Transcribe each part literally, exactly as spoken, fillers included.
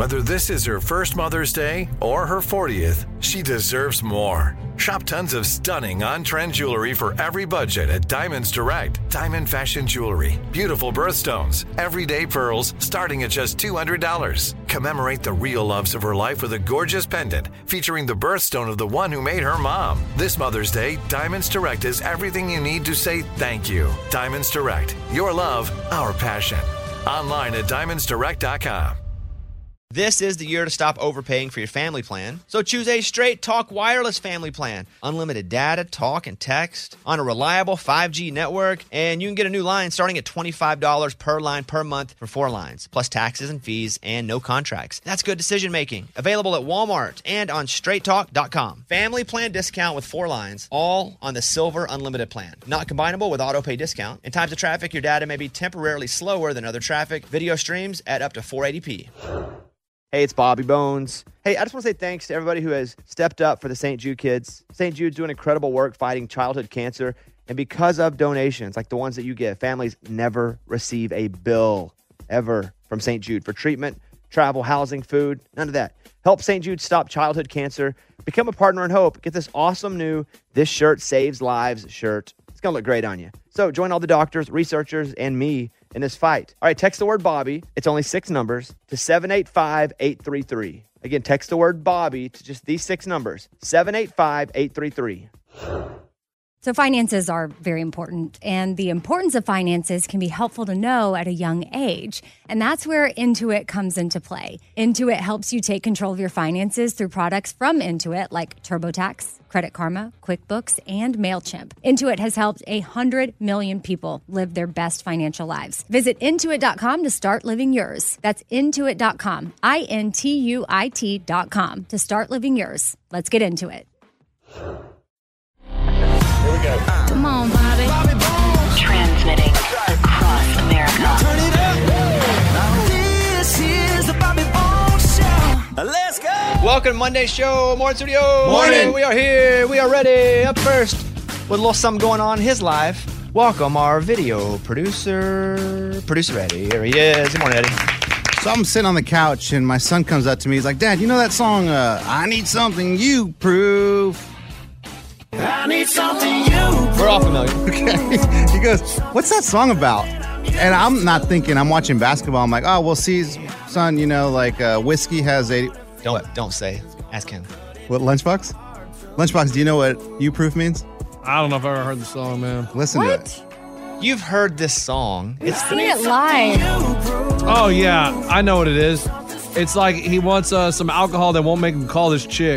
Whether this is her first Mother's Day or her fortieth, she deserves more. Shop tons of stunning on-trend jewelry for every budget at Diamonds Direct. Diamond fashion jewelry, beautiful birthstones, everyday pearls starting at just two hundred dollars. Commemorate the real loves of her life with a gorgeous pendant featuring the birthstone of the one who made her mom. This Mother's Day, Diamonds Direct is everything you need to say thank you. Diamonds Direct, your love, our passion. Online at diamonds direct dot com. This is the year to stop overpaying for your family plan. So choose a Straight Talk Wireless family plan. Unlimited data, talk, and text on a reliable five G network. And you can get a new line starting at twenty-five dollars per line per month for four lines, plus taxes and fees and no contracts. That's good decision making. Available at Walmart and on straight talk dot com. Family plan discount with four lines, all on the Silver Unlimited plan. Not combinable with auto pay discount. In times of traffic, your data may be temporarily slower than other traffic. Video streams at up to four eighty p. Hey, it's Bobby Bones. Hey, I just want to say thanks to everybody who has stepped up for the Saint Jude kids. Saint Jude's doing incredible work fighting childhood cancer. And because of donations like the ones that you give, families never receive a bill ever from Saint Jude for treatment, travel, housing, food, none of that. Help Saint Jude stop childhood cancer. Become a partner in hope. Get this awesome new This Shirt Saves Lives shirt. It's going to look great on you. So join all the doctors, researchers, and me in this fight. All right, text the word Bobby. It's only six numbers to seven eight five, eight three three. Again, text the word Bobby to just these six numbers, seven eight five, eight three three. So finances are very important, and the importance of finances can be helpful to know at a young age. And that's where Intuit comes into play. Intuit helps you take control of your finances through products from Intuit like TurboTax, Credit Karma, QuickBooks, and MailChimp. Intuit has helped one hundred million people live their best financial lives. Visit Intuit dot com to start living yours. That's Intuit dot com, I N T U I T dot com to start living yours. Let's get into it. Here we go. Come on, Bobby. Bobby Bones. Transmitting across America. Turn it up. This is the Bobby Bones Show. Let's go. Welcome to Monday's show. Morning, studio. Morning. We are here. We are ready. Up first with a little something going on in his life. Welcome our video producer. Producer Eddie. Here he is. Good morning, Eddie. So I'm sitting on the couch, and my son comes up to me. He's like, Dad, you know that song, uh, I Need Something You Prove? I need something you. We're all familiar. Okay. He goes, what's that song about? And I'm not thinking, I'm watching basketball. I'm like, oh, well, see, son, you know, like uh, whiskey has eighty. Don't what? don't say. Ask him. What, Lunchbox? Lunchbox, do you know what you proof means? I don't know if I've ever heard the song, man. Listen What? to it. You've heard this song. We've It's seen it live. Oh, yeah. I know what it is. It's like he wants uh, some alcohol that won't make him call this chick.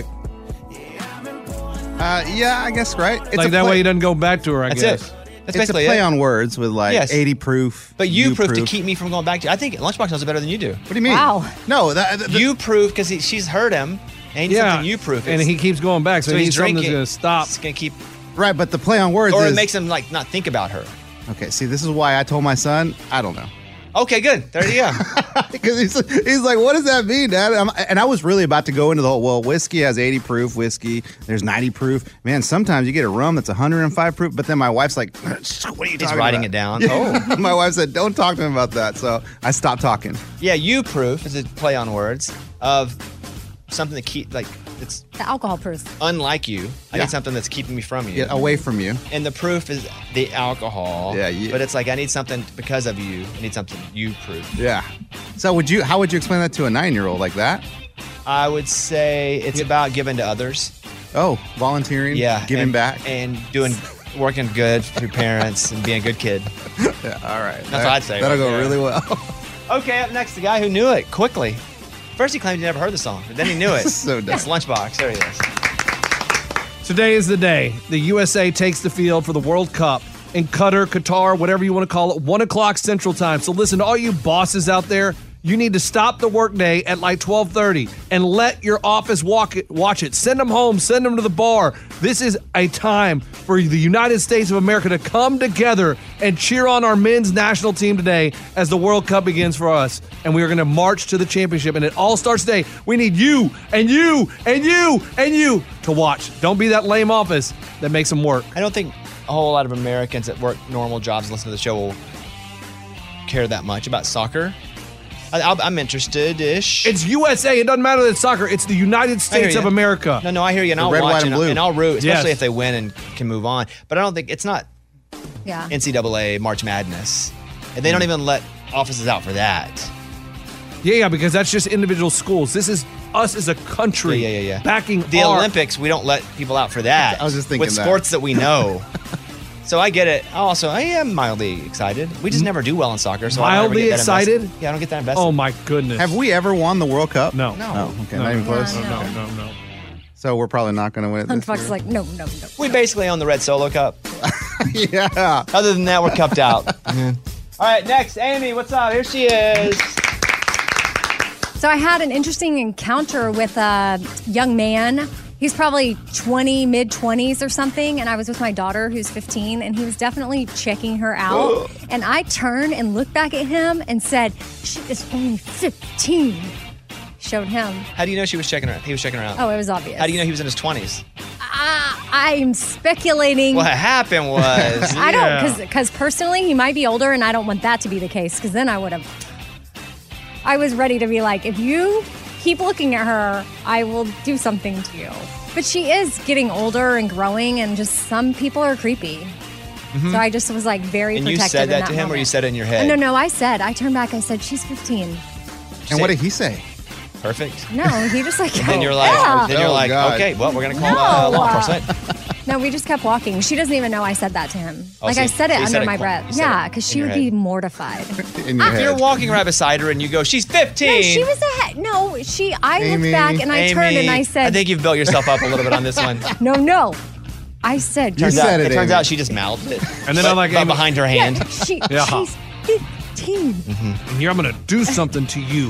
Uh, yeah, I guess, right? It's like a that play- way he doesn't go back to her, I That's guess. it. That's It's a basically play it. on words with like Yes. eighty proof. But you, proof to proof. keep me from going back to. I think Lunchbox knows it better than you do. What do you mean? Wow. No, that, that, You proof because she's heard him, and he needs Yeah. something you proof. And It's- he keeps going back, so, so he he's needs something that's drinking. going to stop. It's gonna keep, right, but the play on words or is. it makes him like not think about her. Okay, see, this is why I told my son, I don't know. Okay, good. There you go. Because he's, he's like, what does that mean, Dad? I'm, and I was really about to go into the whole, well, whiskey has eighty proof, whiskey, there's ninety proof. Man, sometimes you get a rum that's one hundred five proof, but then my wife's like, what are you He's talking writing about? it down. Oh. My wife said, don't talk to him about that. So I stopped talking. Yeah, you proof is a play on words of something that keep like it's The alcohol proof. unlike you. I Yeah. need something that's keeping me from you. Get away from you. And the proof is the alcohol. Yeah, you- But it's like I need something because of you. I need something you proof. Yeah. So would you? How would you explain that to a nine-year-old like that? I would say it's about giving to others. Oh, volunteering. Yeah, Giving and, back. and doing working good for your parents and being a good kid. Yeah, all right. That's what I'd say That'll right go there. really well. Okay, up next, the guy who knew it quickly. First, he claimed he never heard the song, but then he knew it. So dumb. It's Lunchbox. There he is. Today is the day the U S A takes the field for the World Cup in Qatar, Qatar, whatever you want to call it, one o'clock Central Time. So listen, to all you bosses out there, you need to stop the workday at like twelve thirty and let your office walk it, watch it. Send them home. Send them to the bar. This is a time for the United States of America to come together and cheer on our men's national team today as the World Cup begins for us. And we are going to march to the championship. And it all starts today. We need you and you and you and you to watch. Don't be that lame office that makes them work. I don't think a whole lot of Americans that work normal jobs and listen to the show will care that much about soccer. I, I'll, I'm interested-ish. It's U S A. It doesn't matter that it's soccer. It's the United States you. of America. No, no, I hear you, and The I'll red, watch white, and and, blue. and I'll root, especially Yes. if they win and can move on. But I don't think it's not Yeah. N C double A March Madness, and they don't even let offices out for that. Yeah, yeah, because that's just individual schools. This is us as a country Yeah, yeah, yeah, yeah. backing The our- Olympics, we don't let people out for that. I was just thinking with that. sports that we know. So I get it. Also, I am mildly excited. We just never do well in soccer. So I don't ever Mildly get that excited? invested. Yeah, I don't get that invested. Oh, my goodness. Have we ever won the World Cup? No. No. Oh, okay. No. Not even No, close. no. No, no, no. So we're probably not going to win it this Huntfuck's year. like, no, no, no. We basically own the Red Solo Cup. yeah. Other than that, we're cupped out. All right, next, Amy, what's up? Here she is. So I had an interesting encounter with a young man. He's probably twenty, mid twenties or something. And I was with my daughter who's fifteen, and he was definitely checking her out. And I turned and looked back at him and said, she is only fifteen. Showed him. How do you know she was checking her? He was checking her out. Oh, it was obvious. How do you know he was in his twenties? Ah, I'm speculating. What happened was I don't, Yeah. because because personally, he might be older, and I don't want that to be the case, because then I would have. I was ready to be like, if you keep looking at her, I will do something to you. But she is getting older and growing, and just some people are creepy. So I just was like very and you protective. said in that, that to him, moment. or you said it in your head? No, no, I said. I turned back. I said, she's fifteen. And what did he say? Perfect. No, he just like. Then you're like, yeah. then you're Oh, like, God. okay, well, we're gonna call No. uh, law enforcement. No, we just kept walking. She doesn't even know I said that to him. Oh, like so I you- said it so you under said it my quick. breath. You said Yeah, it because in she your would be head. mortified. In your If you're head. walking right beside her and you go, she's fifteen. No, she was ahead. No, she. I Amy. looked back and I Amy, turned and I said, I think you've built yourself up a little bit on this one. "No, no." I said, You Turns just, said out, it, turns Amy. out she just mouthed it. And then but, I'm like, but Amy- behind her hand. yeah, she, Yeah. she's fifteen. And here I'm going to do something to you.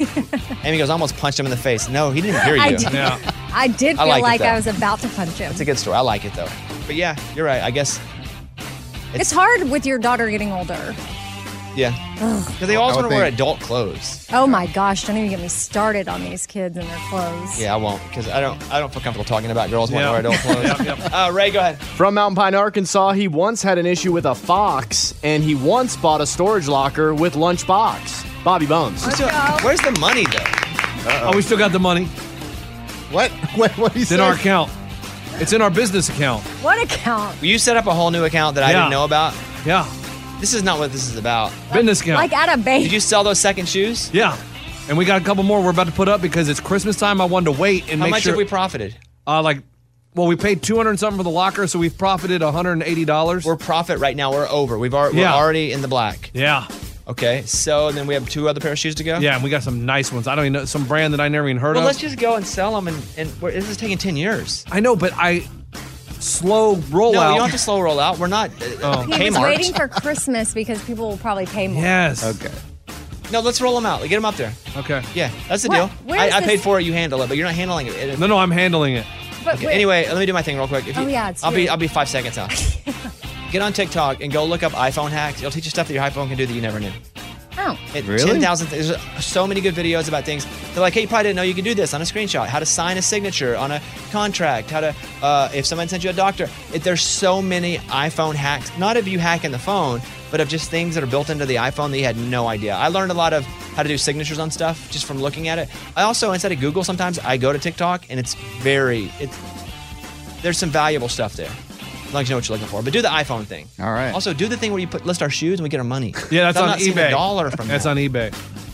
Amy goes, almost punched him in the face. No, he didn't hear you. I did. Yeah. I did I feel like it, like though. I was about to punch him. It's a good story. I like it though. But yeah, you're right. I guess. It's hard with your daughter getting older. Yeah. Because they always I would want to wear think- adult clothes. Oh my gosh! Don't even get me started on these kids and their clothes. Yeah, I won't because I don't. I don't feel comfortable talking about girls wanting Yeah. to wear adult clothes. Yep, yep. Uh, Ray, go ahead. From Mountain Pine, Arkansas, he once had an issue with a fox, and he once bought a storage locker with lunchbox. Bobby Bones. So, where's the money though? Oh, we still got the money. What? What? What he It's say? in our account. It's in our business account. What account? You set up a whole new account that I Yeah. didn't know about. Yeah. This is not what this is about. Business account. Like at a bank. Did you sell those second shoes? Yeah. And we got a couple more we're about to put up because it's Christmas time. I wanted to wait and How make much sure. have we profited? uh, like, well, we paid two hundred and something for the locker, so we've profited one hundred eighty dollars. We're profit right now. We're over. We've already, Yeah. we're already in the black. yeah. Okay, so then we have two other pair of shoes to go. Yeah, and we got some nice ones. I don't even know, some brand that I never even heard Well, of. let's just go and sell them, and, and we're, this is taking ten years. I know, but I slow rollout. No, you don't have to slow roll out. We're not uh, Oh. He was Kmart. waiting for Christmas because people will probably pay more. Yes. Okay. No, let's roll them out. Get them up there. Okay. Yeah, that's the What? deal. Where I, is I this- paid for it. You handle it, but you're not handling it. No, no, I'm handling it. But Okay, wait, anyway, let me do my thing real quick. If Oh, you, yeah, it's I'll be you. I'll be five seconds out. Get on TikTok and go look up iPhone hacks. It'll teach you stuff that your iPhone can do that you never knew. oh, It, Really? ten thousand. There's so many good videos about things. They're like, hey, you probably didn't know you could do this on a screenshot. How to sign a signature on a contract. How to, uh, if someone sent you a doctor. It, there's so many iPhone hacks. Not of you hacking the phone, but of just things that are built into the iPhone that you had no idea. I learned a lot of how to do signatures on stuff just from looking at it. I also, instead of Google, sometimes I go to TikTok and it's very, it's, there's some valuable stuff there. As long as you know what you're looking for. But do the iPhone thing. All right. Also, do the thing where you put list our shoes and we get our money. Yeah, that's I'm on not seeing eBay. a dollar from That's that. on eBay.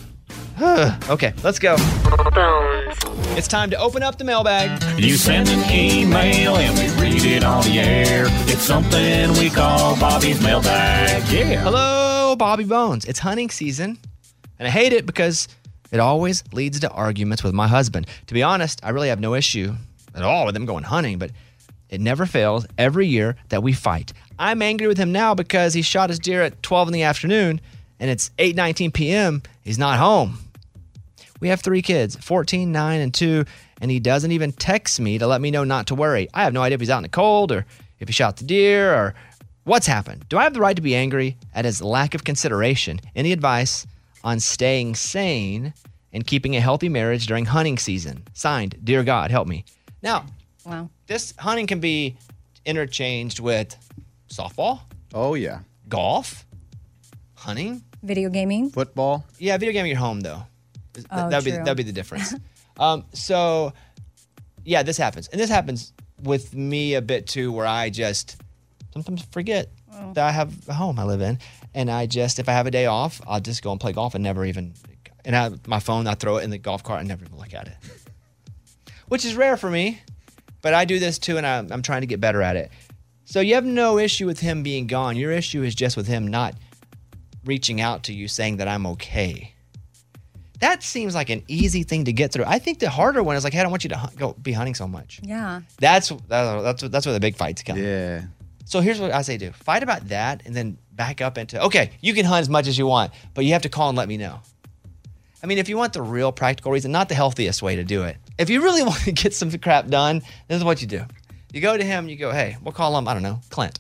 Okay, let's go. Bones. It's time to open up the mailbag. You send an email and we read it on the air. It's something we call Bobby's mailbag. Yeah. Hello, Bobby Bones. It's hunting season, and I hate it because it always leads to arguments with my husband. To be honest, I really have no issue at all with him going hunting, but it never fails every year that we fight. I'm angry with him now because he shot his deer at twelve in the afternoon, and it's eight nineteen p.m. He's not home. We have three kids, fourteen, nine, and two, and he doesn't even text me to let me know not to worry. I have no idea if he's out in the cold or if he shot the deer or what's happened. Do I have the right to be angry at his lack of consideration? Any advice on staying sane and keeping a healthy marriage during hunting season? Signed, Dear God, help me. Now, wow. this hunting can be interchanged with softball, Oh yeah. golf, hunting, Video gaming. Football. Yeah, video gaming at home though. Oh, that'd be true. that'd be the difference. um, so yeah, this happens, and this happens with me a bit too, where I just sometimes forget Oh. that I have a home I live in, and I just if I have a day off, I'll just go and play golf and never even. And I, my phone, I throw it in the golf cart and never even look at it, which is rare for me. But I do this too, and I'm, I'm trying to get better at it. So you have no issue with him being gone. Your issue is just with him not reaching out to you saying that I'm okay. That seems like an easy thing to get through. I think the harder one is like, hey, I don't want you to hunt, go be hunting so much. Yeah. That's that's that's where the big fights come. Yeah. So here's what I say do. Fight about that and then back up into, okay, you can hunt as much as you want, but you have to call and let me know. I mean, if you want the real practical reason, not the healthiest way to do it. If you really want to get some crap done, this is what you do. You go to him, you go, hey, we'll call him, I don't know, Clint.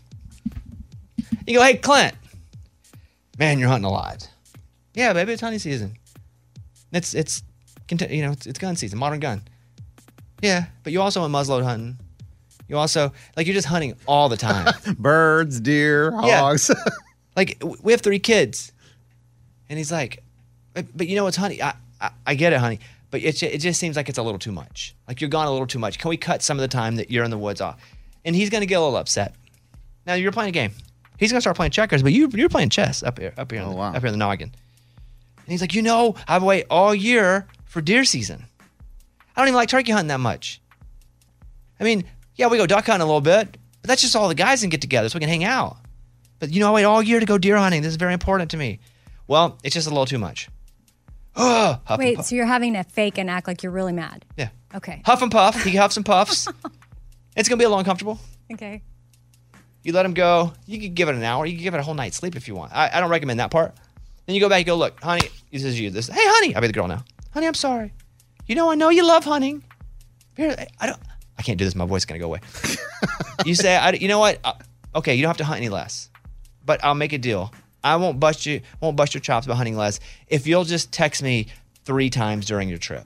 You go, hey, Clint. Man, you're hunting a lot. Yeah, baby, it's hunting season. It's, it's, you know, it's, it's gun season, modern gun. Yeah, but you also went muzzleload hunting. You also, like, you're just hunting all the time. Birds, deer, hogs. Yeah. Like, w- we have three kids. And he's like, but, but you know what's honey? I, I, I get it, honey. But it, ju- it just seems like it's a little too much. Like, you're gone a little too much. Can we cut some of the time that you're in the woods off? And he's going to get a little upset. Now, you're playing a game. He's going to start playing checkers, but you, you're playing chess up here, up here, Oh, on the, wow. up here in the noggin. And he's like, you know, I've waited all year for deer season. I don't even like turkey hunting that much. I mean, yeah, we go duck hunting a little bit, but that's just all the guys can get together so we can hang out. But, you know, I wait all year to go deer hunting. This is very important to me. Well, it's just a little too much. Oh, huff and Wait, puff. so you're having to fake and act like you're really mad? Yeah. Okay. Huff and puff. He huffs and puffs. It's going to be a little uncomfortable. Okay. You let him go. You could give it an hour. You could give it a whole night's sleep if you want. I, I don't recommend that part. Then you go back and go, look, honey, this is you. This, hey, honey. I'll be the girl now. Honey, I'm sorry. You know, I know you love hunting. Here, I don't. I can't do this. My voice is going to go away. You say, I, you know what? Uh, okay, you don't have to hunt any less. But I'll make a deal. I won't bust you, won't bust your chops about hunting less if you'll just text me three times during your trip.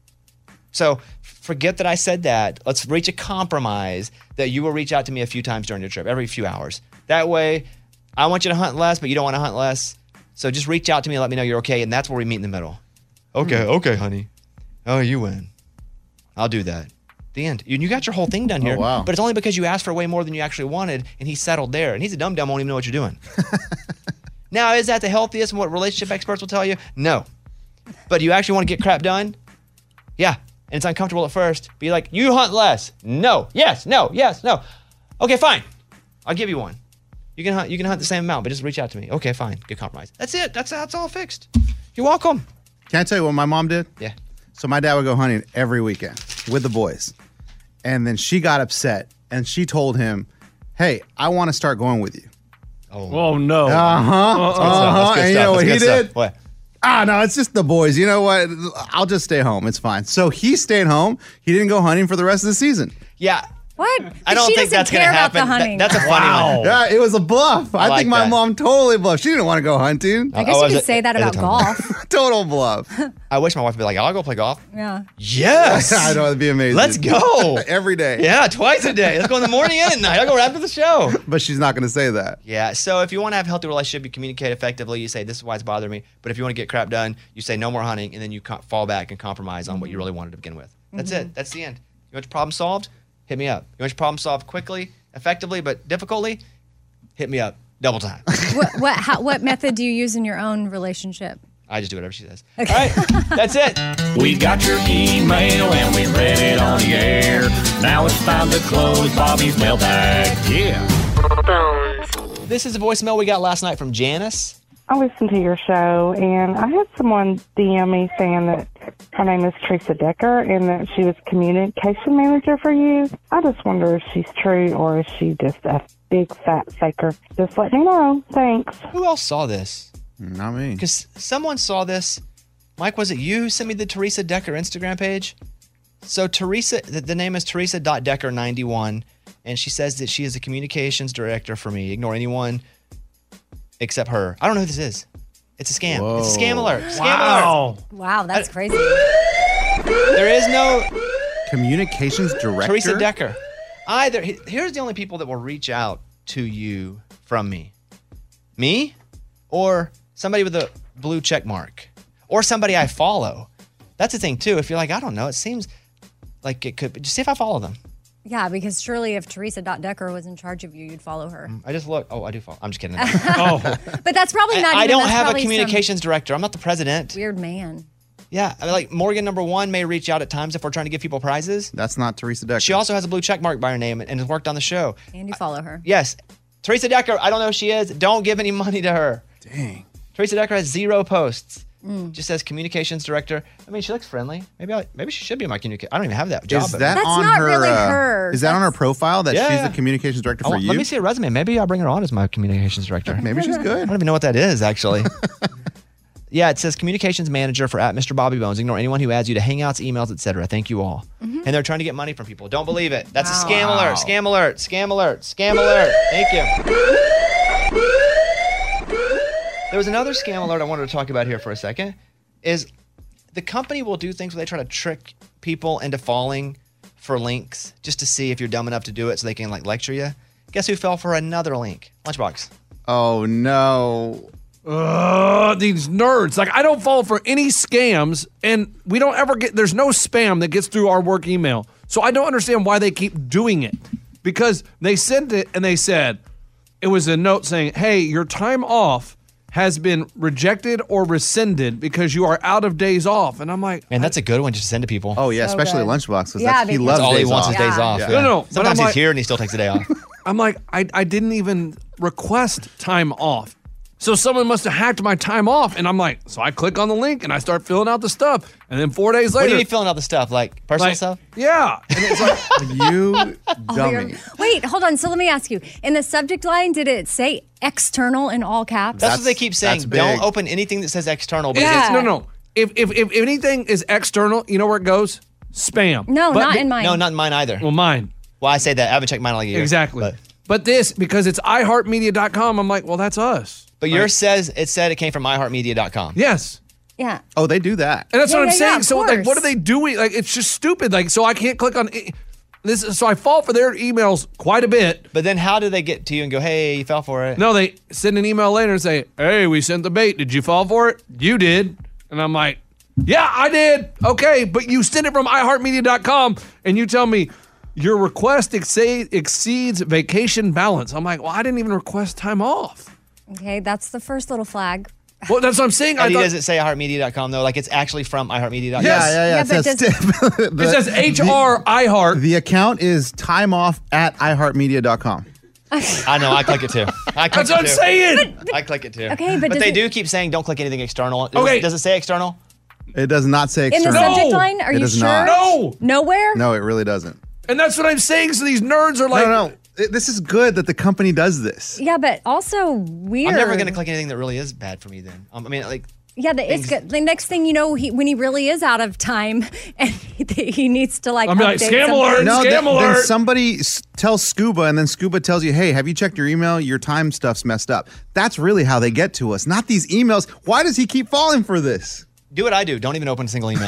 So forget that I said that. Let's reach a compromise that you will reach out to me a few times during your trip, every few hours. That way, I want you to hunt less, but you don't want to hunt less. So just reach out to me and let me know you're okay, and that's where we meet in the middle. Okay, okay, honey. Oh, you win. I'll do that. The end. You, you got your whole thing done here. Oh, wow. But it's only because you asked for way more than you actually wanted, and he settled there. And he's a dumb dumb, won't even know what you're doing. Now, is that the healthiest and what relationship experts will tell you? No. But do you actually want to get crap done? Yeah. And it's uncomfortable at first. Be like, you hunt less. No. Yes. No. Yes. No. Okay, fine. I'll give you one. You can hunt. You can hunt the same amount, but just reach out to me. Okay, fine. Good compromise. That's it. That's that's all fixed. You're welcome. Can I tell you what my mom did? Yeah. So my dad would go hunting every weekend with the boys. And then she got upset and she told him, hey, I want to start going with you. Oh, no. Uh-huh. Uh-huh. And you know what he did? What? Ah, no, it's just the boys. You know what? I'll just stay home. It's fine. So he stayed home. He didn't go hunting for the rest of the season. Yeah. What? I don't she think doesn't that's going to care about the happen. That- hunting. that's a funny one. Yeah, it was a bluff. I, like think my that. mom totally bluffed. She didn't want to go hunting. I guess Oh, you is could it- say that is it about Tom? golf. Total bluff. I wish my wife would be like, I'll go play golf. Yeah. Yes. I know, it'd be amazing. Let's go. Every day. Yeah, twice a day. Let's go in the morning and at night. I'll go right after the show. But she's not going to say that. Yeah, so if you want to have a healthy relationship, you communicate effectively. You say, this is why it's bothering me. But if you want to get crap done, you say no more hunting, and then you co- fall back and compromise on what you really wanted to begin with. That's it. That's the end. You want your problem solved? Hit me up. You want your problem solved quickly, effectively, but difficultly? Hit me up. Double time. what what how, what method do you use in your own relationship? I just do whatever she says. All right, that's it. We got your email and we read it on the air. Now it's time to close Bobby's mailbag. Yeah. This is a voicemail we got last night from Janice. I listened to your show, and I had someone D M me saying that her name is Teresa Decker and that she was communication manager for you. I just wonder if she's true or is she just a big fat faker. Just let me know. Thanks. Who else saw this? Not me. Because someone saw this. Mike, was it you who sent me the Teresa Decker Instagram page? So Teresa, the, the name is Teresa Decker ninety-one, and she says that she is the communications director for me. Ignore anyone except her. I don't know who this is. It's a scam. Whoa. It's a scam alert. Scam Wow. alert. Wow, that's crazy. There is no Communications director? Teresa Decker. Either he- here's the only people that will reach out to you from me. Me or somebody with a blue check mark or somebody I follow. That's the thing, too. If you're like, I don't know, it seems like it could be. Just see if I follow them. Yeah, because surely if Teresa Decker was in charge of you, you'd follow her. I just look. Oh, I do follow. I'm just kidding. oh. But that's probably not I, I even, don't that's have a probably some communications director. I'm not the president. Weird man. Yeah, I mean, like Morgan number one may reach out at times if we're trying to give people prizes. That's not Teresa Decker. She also has a blue check mark by her name and has worked on the show. And you follow her. Yes. Teresa Decker, I don't know who she is. Don't give any money to her. Dang. Teresa Decker has zero posts. Mm. Just says communications director. I mean, she looks friendly. Maybe I, maybe she should be my communication. I don't even have that job. Is but- that That's on not her? really uh, her. Is that on her profile that Yeah, she's yeah. the communications director Oh, for you? let me see a resume. Maybe I'll bring her on as my communications director. Maybe she's I good. don't even know what that is, actually. Yeah, it says communications manager for at Mister Bobby Bones. Ignore anyone who adds you to Hangouts, emails, et cetera. Thank you all. Mm-hmm. And they're trying to get money from people. Don't believe it. That's Wow. a scam Wow. alert. Scam alert. Scam alert. Scam alert. Thank you. There was another scam alert I wanted to talk about here for a second. Is the company will do things where they try to trick people into falling for links just to see if you're dumb enough to do it so they can like lecture you. Guess who fell for another link? Lunchbox. Oh no. Ugh, these nerds. Like, I don't fall for any scams, and we don't ever get, there's no spam that gets through our work email. So I don't understand why they keep doing it. Because they sent it and they said, it was a note saying, hey, your time off has been rejected or rescinded because you are out of days off. And I'm like, Man, that's a good one just to send to people. Oh yeah, So especially good. Lunchbox because Yeah, he because- loves That's all he days wants off. is days Yeah. off. Yeah. No, no, but Sometimes I'm he's like- here and he still takes a day off. I'm like, I, I didn't even request time off. So someone must have hacked my time off. And I'm like, so I click on the link and I start filling out the stuff. And then four days What do later. you mean filling out the stuff? Like personal like, stuff? Yeah. And it's like, You Oh, dummy. you're- Wait, hold on. So let me ask you. In the subject line, did it say external in all caps? That's, That's- what they keep saying. that's big. Don't open anything that says external. But Yeah. it's, no, no. If, if, if anything is external, you know where it goes? Spam. No, But not the- in mine. No, not in mine either. Well, mine. Well, I say that. I haven't checked mine in like a year. Exactly. But, But this, because it's i heart media dot com, I'm like, well, that's us. but Like, yours says it said it came from i heart media dot com. Yes. Yeah. Oh, they do that. And that's Yeah, what I'm yeah, saying. yeah, of so, like, what course. are they doing? Like, it's just stupid. Like, so I can't click on it. This. So I fall for their emails quite a bit. But then how do they get to you and go, hey, you fell for it? No, they send an email later and say, hey, we sent the bait. Did you fall for it? You did. And I'm like, yeah, I did. Okay, but you sent it from i heart media dot com and you tell me your request exceed, exceeds vacation balance. I'm like, well, I didn't even request time off. Okay, that's the first little flag. Well, that's what I'm saying. I And he thought, doesn't say i heart media dot com though. Like it's actually from i heart media dot com. Yes. Yeah, yeah, yeah. Yeah, it but says, does- the, it says H R iHeart. The account is time off at i heart media dot com. I know. I click it too. I click That's it what I'm too. saying. I click it too. Okay, but does they it- do keep saying don't click anything external. Does, Okay. Does it say external? It does not say In the external. subject No, line, are it you does sure? not. No. Nowhere? No, it really doesn't. And that's what I'm saying. So these nerds are like, no, no. It- This is good that the company does this. Yeah, but also weird. I'm never going to click anything that really is bad for me then. Um, I mean, like, Yeah, the, it's good. The next thing you know, he, when he really is out of time and he, he needs to like I'll be like, update scam something. alert. No, Scam th- then alert. somebody s- tells Scuba, and then Scuba tells you, hey, have you checked your email? Your time stuff's messed up. That's really how they get to us, not these emails. Why does he keep falling for this? do what I do. Don't even open a single email.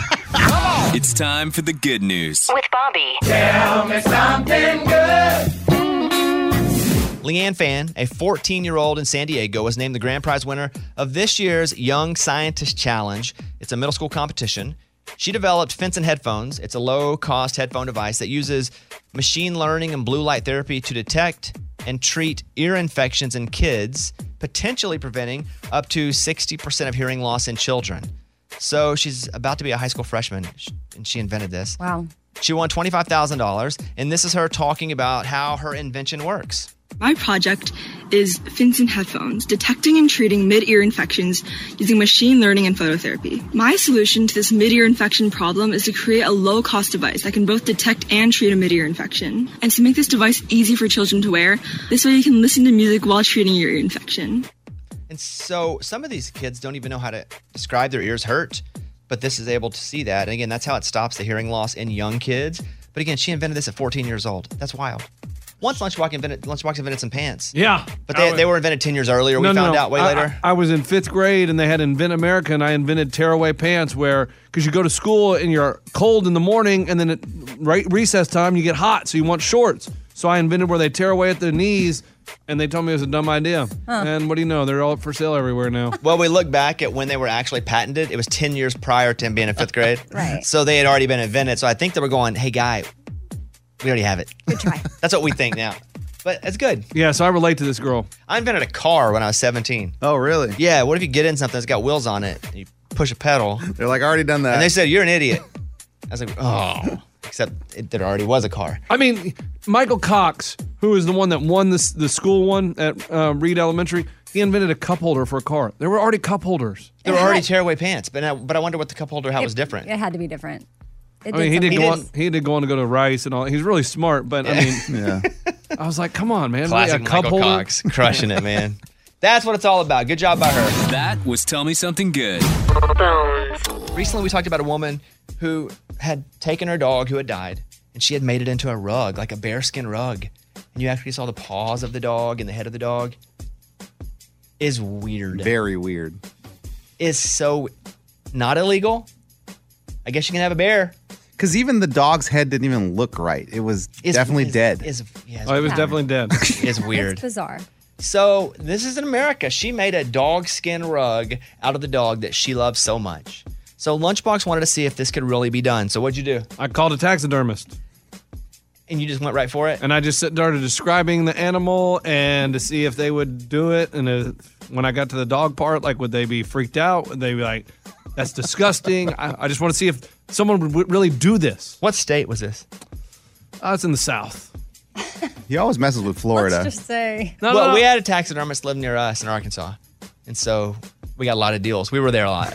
It's time for the good news. With Bobby. Leanne Fan, a fourteen-year-old in San Diego, was named the grand prize winner of this year's Young Scientist Challenge. It's a middle school competition. She developed Fenson headphones. It's a low-cost headphone device that uses machine learning and blue light therapy to detect and treat ear infections in kids, potentially preventing up to sixty percent of hearing loss in children. So she's about to be a high school freshman, and she invented this. Wow. She won twenty-five thousand dollars, and this is her talking about how her invention works. My project is Fenson headphones, detecting and treating mid-ear infections using machine learning and phototherapy. My solution to this mid-ear infection problem is to create a low-cost device that can both detect and treat a mid-ear infection. And to make this device easy for children to wear, this way you can listen to music while treating your ear infection. And so some of these kids don't even know how to describe their ears hurt, but this is able to see that. And again, that's how it stops the hearing loss in young kids. But again, she invented this at fourteen years old. That's wild. Once Lunchbox invented, Lunchbox invented some pants. Yeah. But they, they were invented ten years earlier. We No, no, found no. out way I- later. I, I was in fifth grade and they had Invent America and I invented tearaway pants where, because you go to school and you're cold in the morning and then at right recess time you get hot, so you want shorts. So I invented where they tear away at the knees And they told me it was a dumb idea. Huh. And what do you know? They're all for sale everywhere now. Well, we look back at when they were actually patented. It was ten years prior to him being in fifth grade. Right. So they had already been invented. So I think they were going, hey, guy, we already have it. Good try. That's what we think now. But it's good. Yeah, so I relate to this girl. I invented a car when I was seventeen. Oh, really? Yeah, what if you get in something that's got wheels on it and you push a pedal? They're like, I already done that. And they said, you're an idiot. I was like, oh. Except it, there already was a car. I mean, Michael Cox, who is the one that won this, the school one at uh, Reed Elementary, he invented a cup holder for a car. There were already cup holders. There were already tearaway pants, but I, but I wonder what the cup holder, how it was different. It had to be different. It I mean, he did something. go on. He did go on to go to Rice and all. He's really smart, but I mean, yeah. I was like, come on, man, Classic a cup Michael holder? Cox, crushing it, man. That's what it's all about. Good job by her. That was Tell Me Something Good. Recently, we talked about a woman who had taken her dog who had died, and she had made it into a rug, like a bearskin rug. And you actually saw the paws of the dog and the head of the dog. Is weird. Very weird. Is so not illegal. I guess you can have a bear. Because even the dog's head didn't even look right. It was It's- definitely it's- dead. Is yeah, it's Oh, it was Yeah. definitely dead. It's weird. It's bizarre. So this is in America. She made a dog skin rug out of the dog that she loves so much. So Lunchbox wanted to see if this could really be done. So what'd you do? I called a taxidermist. And you just went right for it? And I just started describing the animal and to see if they would do it. And uh, when I got to the dog part, like, would they be freaked out? Would they be like, that's disgusting? I, I just want to see if someone would w- really do this. What state was this? Uh, it's in the South. He always messes with Florida. Let's just say. No, well, no, no. we had a taxidermist live near us in Arkansas. And so we got a lot of deals. We were there a lot.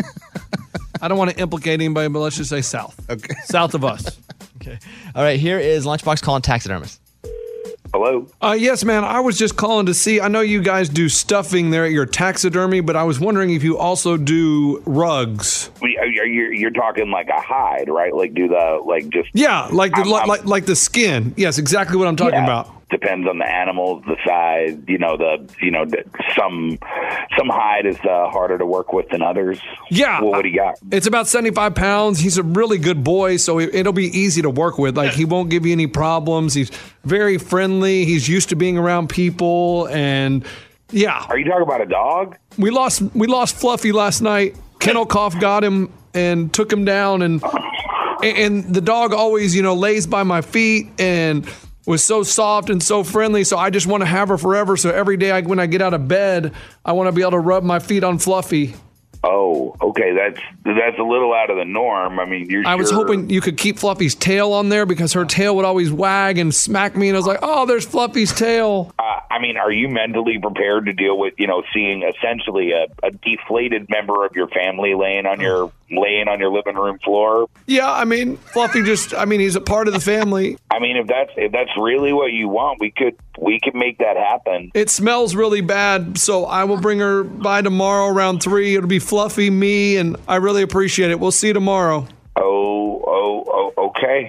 I don't want to implicate anybody, but let's just say South. Okay. South of us. Okay. All right, here is Lunchbox calling taxidermist. Hello? Uh, yes, man. I was just calling to see. I know you guys do stuffing there at your taxidermy, but I was wondering if you also do rugs. You're, you're, you're talking like a hide, right? Like do the, like just... Yeah, like the, I'm- like, I'm- like like the skin. Yes, exactly what I'm talking Yeah. about. Depends on the animals, the size, you know, the, you know, the, some, some hide is uh, harder to work with than others. Yeah. Well, what do you got? It's about seventy-five pounds. He's a really good boy, so it- it'll be easy to work with. Like, he won't give you any problems. He's very friendly. He's used to being around people, and yeah. Are you talking about a dog? We lost we lost Fluffy last night. Kennel cough got him and took him down, and and the dog always, you know, lays by my feet and was so soft and so friendly. So I just want to have her forever. So every day I, when I get out of bed, I want to be able to rub my feet on Fluffy. Oh, okay. That's that's a little out of the norm. I mean, you're I was sure- hoping you could keep Fluffy's tail on there because her tail would always wag and smack me. And I was like, oh, there's Fluffy's tail. Uh, I mean, are you mentally prepared to deal with, you know, seeing essentially a, a deflated member of your family laying on your laying on your living room floor? Yeah, I mean, Fluffy just, I mean, he's a part of the family. I mean, if that's if that's really what you want, we could we could make that happen. It smells really bad, so I will bring her by tomorrow around three. It'll be Fluffy, me, and I really appreciate it. We'll see you tomorrow. Oh, oh, oh, okay.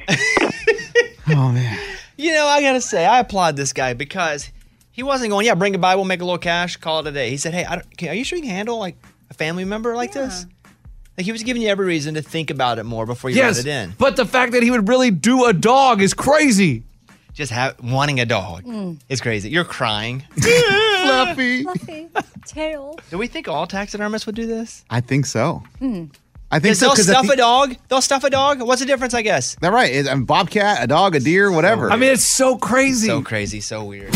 Oh, man. You know, I got to say, I applaud this guy because he wasn't going, yeah, bring it by, we'll make a little cash, call it a day. He said, hey, I don't, can, are you sure you can handle like a family member like this? Like, he was giving you every reason to think about it more before you Yes, let it in. but the fact that he would really do a dog is crazy. Just have, wanting a dog Mm. is crazy. You're crying. Fluffy. Fluffy. Tail. Do we think all taxidermists would do this? I think so. Mm. I think Because so. they'll 'cause I stuff think- a dog. They'll stuff a dog. What's the difference, I guess? They're right. It's a bobcat, a dog, a deer, whatever. I mean, it's so crazy. So crazy, so weird.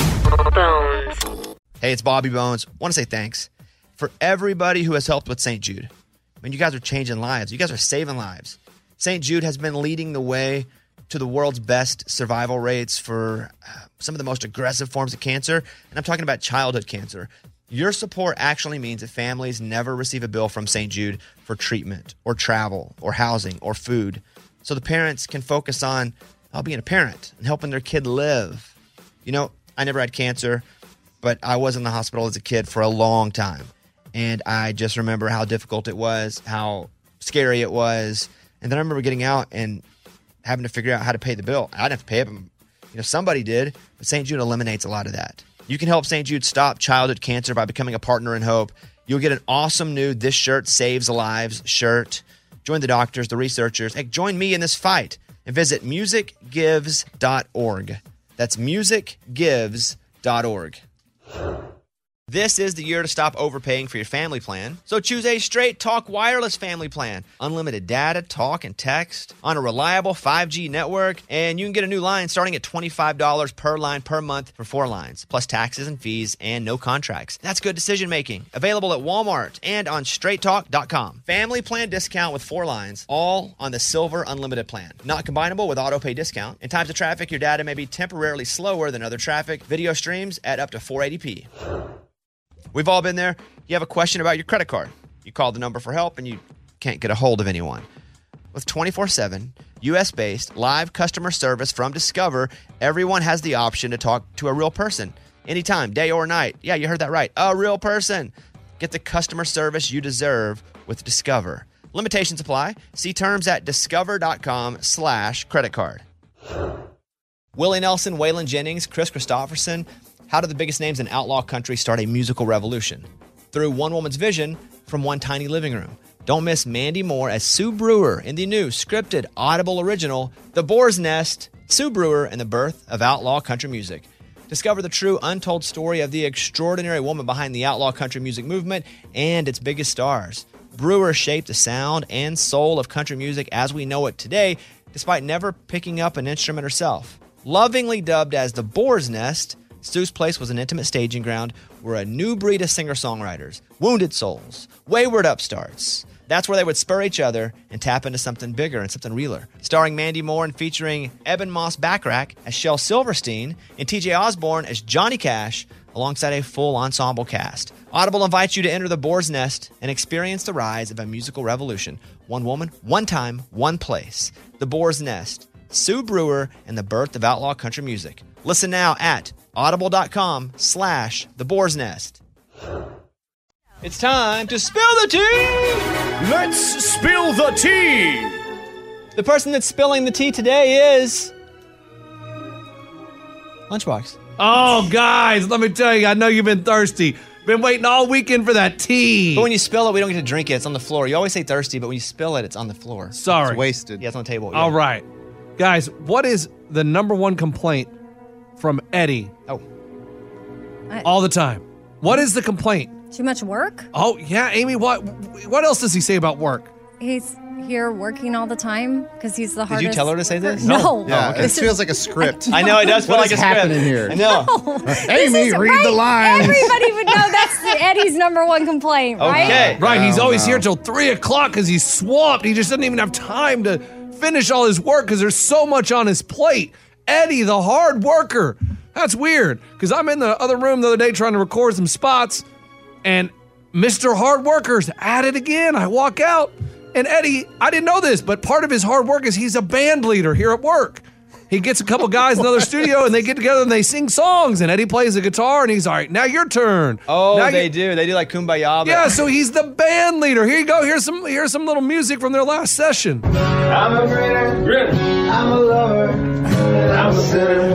Hey, it's Bobby Bones. Want to say thanks for everybody who has helped with Saint Jude. I mean, you guys are changing lives. You guys are saving lives. Saint Jude has been leading the way to the world's best survival rates for uh, some of the most aggressive forms of cancer. And I'm talking about childhood cancer. Your support actually means that families never receive a bill from Saint Jude for treatment or travel or housing or food. So the parents can focus on uh, being a parent and helping their kid live. You know, I never had cancer, but I was in the hospital as a kid for a long time. And I just remember how difficult it was, how scary it was. And then I remember getting out and having to figure out how to pay the bill. I didn't have to pay it, but, you know, somebody did. But Saint Jude eliminates a lot of that. You can help Saint Jude stop childhood cancer by becoming a partner in hope. You'll get an awesome new This Shirt Saves Lives shirt. Join the doctors, the researchers. Hey, join me in this fight and visit music gives dot org. That's music gives dot org. This is the year to stop overpaying for your family plan. So choose a Straight Talk Wireless family plan. Unlimited data, talk, and text on a reliable five G network. And you can get a new line starting at twenty-five dollars per line per month for four lines, plus taxes and fees and no contracts. That's good decision making. Available at Walmart and on straight talk dot com. Family plan discount with four lines, all on the Silver Unlimited plan. Not combinable with auto pay discount. In times of traffic, your data may be temporarily slower than other traffic. Video streams at up to four eighty p. We've all been there. You have a question about your credit card. You call the number for help and you can't get a hold of anyone. With twenty-four seven, U S-based live customer service from Discover, everyone has the option to talk to a real person. Anytime, day or night. Yeah, you heard that right. A real person. Get the customer service you deserve with Discover. Limitations apply. See terms at discover.com slash credit card. Willie Nelson, Waylon Jennings, Chris Christopherson. How did the biggest names in outlaw country start a musical revolution? Through one woman's vision from one tiny living room. Don't miss Mandy Moore as Sue Brewer in the new scripted Audible original, The Boar's Nest, Sue Brewer and the Birth of Outlaw Country Music. Discover the true untold story of the extraordinary woman behind the outlaw country music movement and its biggest stars. Brewer shaped the sound and soul of country music as we know it today, despite never picking up an instrument herself. Lovingly dubbed as The Boar's Nest, Sue's place was an intimate staging ground where a new breed of singer-songwriters, wounded souls, wayward upstarts. That's where they would spur each other and tap into something bigger and something realer. Starring Mandy Moore and featuring Eben Moss Backrack as Shel Silverstein and T J Osborne as Johnny Cash, alongside a full ensemble cast. Audible invites you to enter the Boar's Nest and experience the rise of a musical revolution. One woman, one time, one place. The Boar's Nest, Sue Brewer, and the birth of outlaw country music. Listen now at audible.com slash the Boar's Nest. It's time to spill the tea! Let's spill the tea! The person that's spilling the tea today is Lunchbox. Oh, guys, let me tell you, I know you've been thirsty. Been waiting all weekend for that tea. But when you spill it, we don't get to drink it. It's on the floor. You always say thirsty, but when you spill it, it's on the floor. Sorry. It's wasted. Yeah, it's on the table. Yeah. All right. Guys, what is the number one complaint from Eddie? Oh. I- All the time. What is the complaint? Too much work? Oh, yeah, Amy, what what else does he say about work? He's here working all the time because he's the Did hardest. you tell her to say this? No. Yeah, Oh, okay. it This is- feels like a script. I know, it does feel What like is a script. happening here? I know. Amy, This is- read right? the lines. Everybody would know that's Eddie's number one complaint, right? Okay. Right, he's Oh, always no. here till three o'clock because he's swamped. He just doesn't even have time to finish all his work because there's so much on his plate. Eddie, the hard worker. That's weird because I'm in the other room the other day trying to record some spots, and Mister Hard Worker's at it again. I walk out, and Eddie, I didn't know this, but part of his hard work is he's a band leader here at work. He gets a couple guys in another studio, and they get together and they sing songs, and Eddie plays the guitar, and he's all right, now your turn. Oh, Now they you- do. They do like Kumbaya. But Yeah, so he's the band leader. Here you go. Here's some here's some little music from their last session. I'm a grinner, grinner. I'm a lover, and I'm a sinner.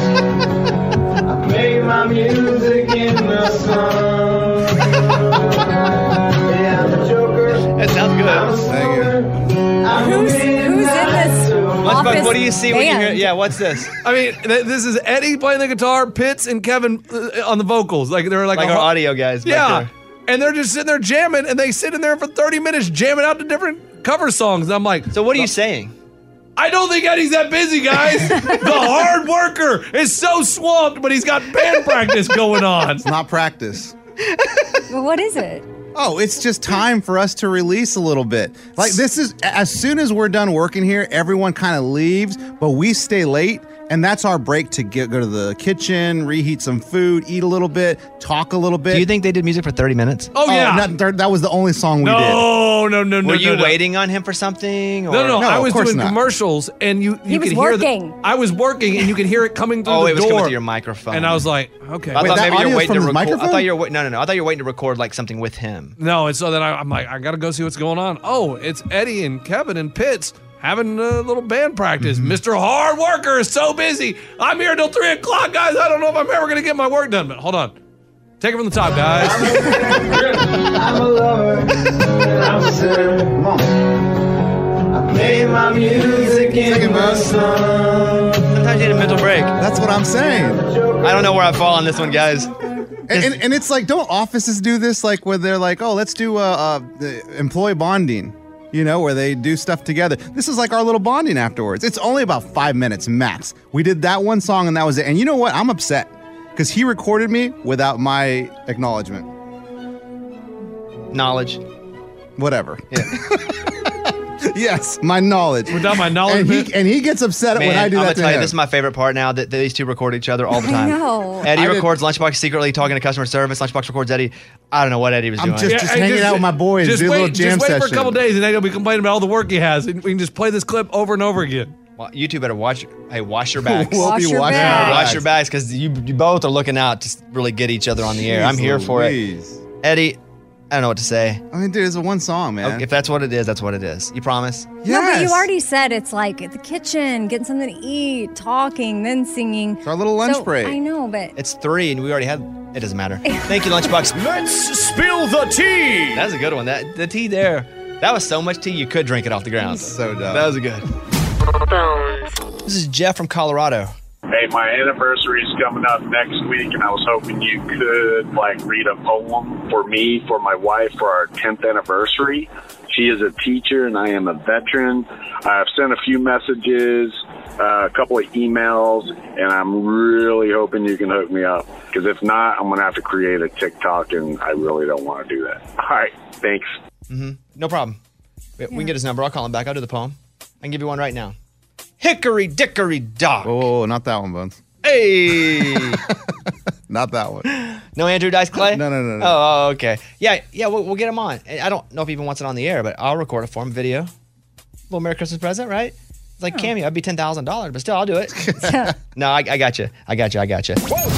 I play my music in the sun. Yeah, I'm a joker. that sounds good. I'm a smoker. I'm a Who's, who's in this Lunchbox, office what do you see when you hear? band? Yeah, what's this? I mean, th- this is Eddie playing the guitar, Pitts and Kevin uh, on the vocals. Like they're like, Like a our ho- audio guys. back Yeah. there. And they're just sitting there jamming, and they sit in there for thirty minutes jamming out the different cover songs. And I'm like, So what are you saying? I don't think Eddie's that busy, guys. The hard worker is so swamped, but he's got band practice going on. It's not practice. Well, what is it? Oh, it's just time for us to release a little bit. Like this is as soon as we're done working here, everyone kind of leaves, but we stay late, and that's our break to get, go to the kitchen, reheat some food, eat a little bit, talk a little bit. Do you think they did music for thirty minutes? Oh, yeah. not- th- that was the only song we did. No, no, no, no. Were you no, no. waiting on him for something? Or? No, no, no. No, I of was course doing not. commercials, and you, you was could hear the- working. I was working, and you could hear it coming through Oh, the it was door. coming through your microphone. And I was like, okay. I Wait, thought that maybe you were audio's waiting from to his record. I microphone? thought you were wait- no, no, no. I thought you were waiting to record like something with him. No, and so then I, I'm like, I gotta go see what's going on. Oh, it's Eddie and Kevin and Pitts having a little band practice. Mm-hmm. Mister Hard Worker is so busy. I'm here till three o'clock, guys. I don't know if I'm ever gonna get my work done. But hold on, take it from the top, guys. I'm a lover, and I'm a sinner. Come on. I play my music in Second the verse. sun. Sometimes you need a mental break. That's what I'm saying. I'm a joker. I don't know where I fall on this one, guys. And, and, and it's like, don't offices do this? Like, where they're like, oh, let's do uh, uh, the employee bonding, you know, where they do stuff together. This is like our little bonding afterwards. It's only about five minutes max. We did that one song and that was it. And you know what? I'm upset because he recorded me without my acknowledgement. Knowledge. Whatever. Yeah. Yes, my knowledge. Without my knowledge. And he, and he gets upset Man, when I do I'm that gonna to tell him. you, this is my favorite part now that these two record each other all the time. I know. Eddie I did- records Lunchbox secretly talking to customer service. Lunchbox records Eddie. I don't know what Eddie was I'm doing. just, just hanging out with my boys, Just do a wait, little jam just wait session. for a couple days, and then he'll be complaining about all the work he has, and we can just play this clip over and over again. Well, you two better watch. Hey, wash your bags. We'll be Wash your washing bags. our Wash bags. your bags because you, you both are looking out to really get each other on the air. I'm here for it. Louise. Eddie, I don't know what to say. I mean, dude, it's a one song, man. Okay, if that's what it is, that's what it is. You promise? No, but Yes. you already said it's like at the kitchen, getting something to eat, talking, then singing. It's our little lunch So, break. I know, but It's three, and we already had. It doesn't matter. Thank you, Lunchbox. Let's spill the tea. That's a good one. That the tea there. That was so much tea you could drink it off the ground. So dumb. That was a good. This is Jeff from Colorado. Hey, my anniversary's coming up next week, and I was hoping you could, like, read a poem for me, for my wife, for our tenth anniversary. She is a teacher, and I am a veteran. I've sent a few messages, uh, a couple of emails, and I'm really hoping you can hook me up. Because if not, I'm going to have to create a TikTok, and I really don't want to do that. All right, thanks. Mm-hmm. No problem. We, we can get his number. I'll call him back. I'll do the poem. I can give you one right now. Hickory dickory dock. Oh, not that one, Bones. Hey. Not that one. No Andrew Dice Clay? No, no, no, no. Oh, okay. Yeah, yeah, we'll, we'll get him on. I don't know if he even wants it on the air, but I'll record it for him, video. Little Merry Christmas present, right? It's like cameo. I'd be ten thousand dollars, but still, I'll do it. No, I, I got you. I got you. I got you.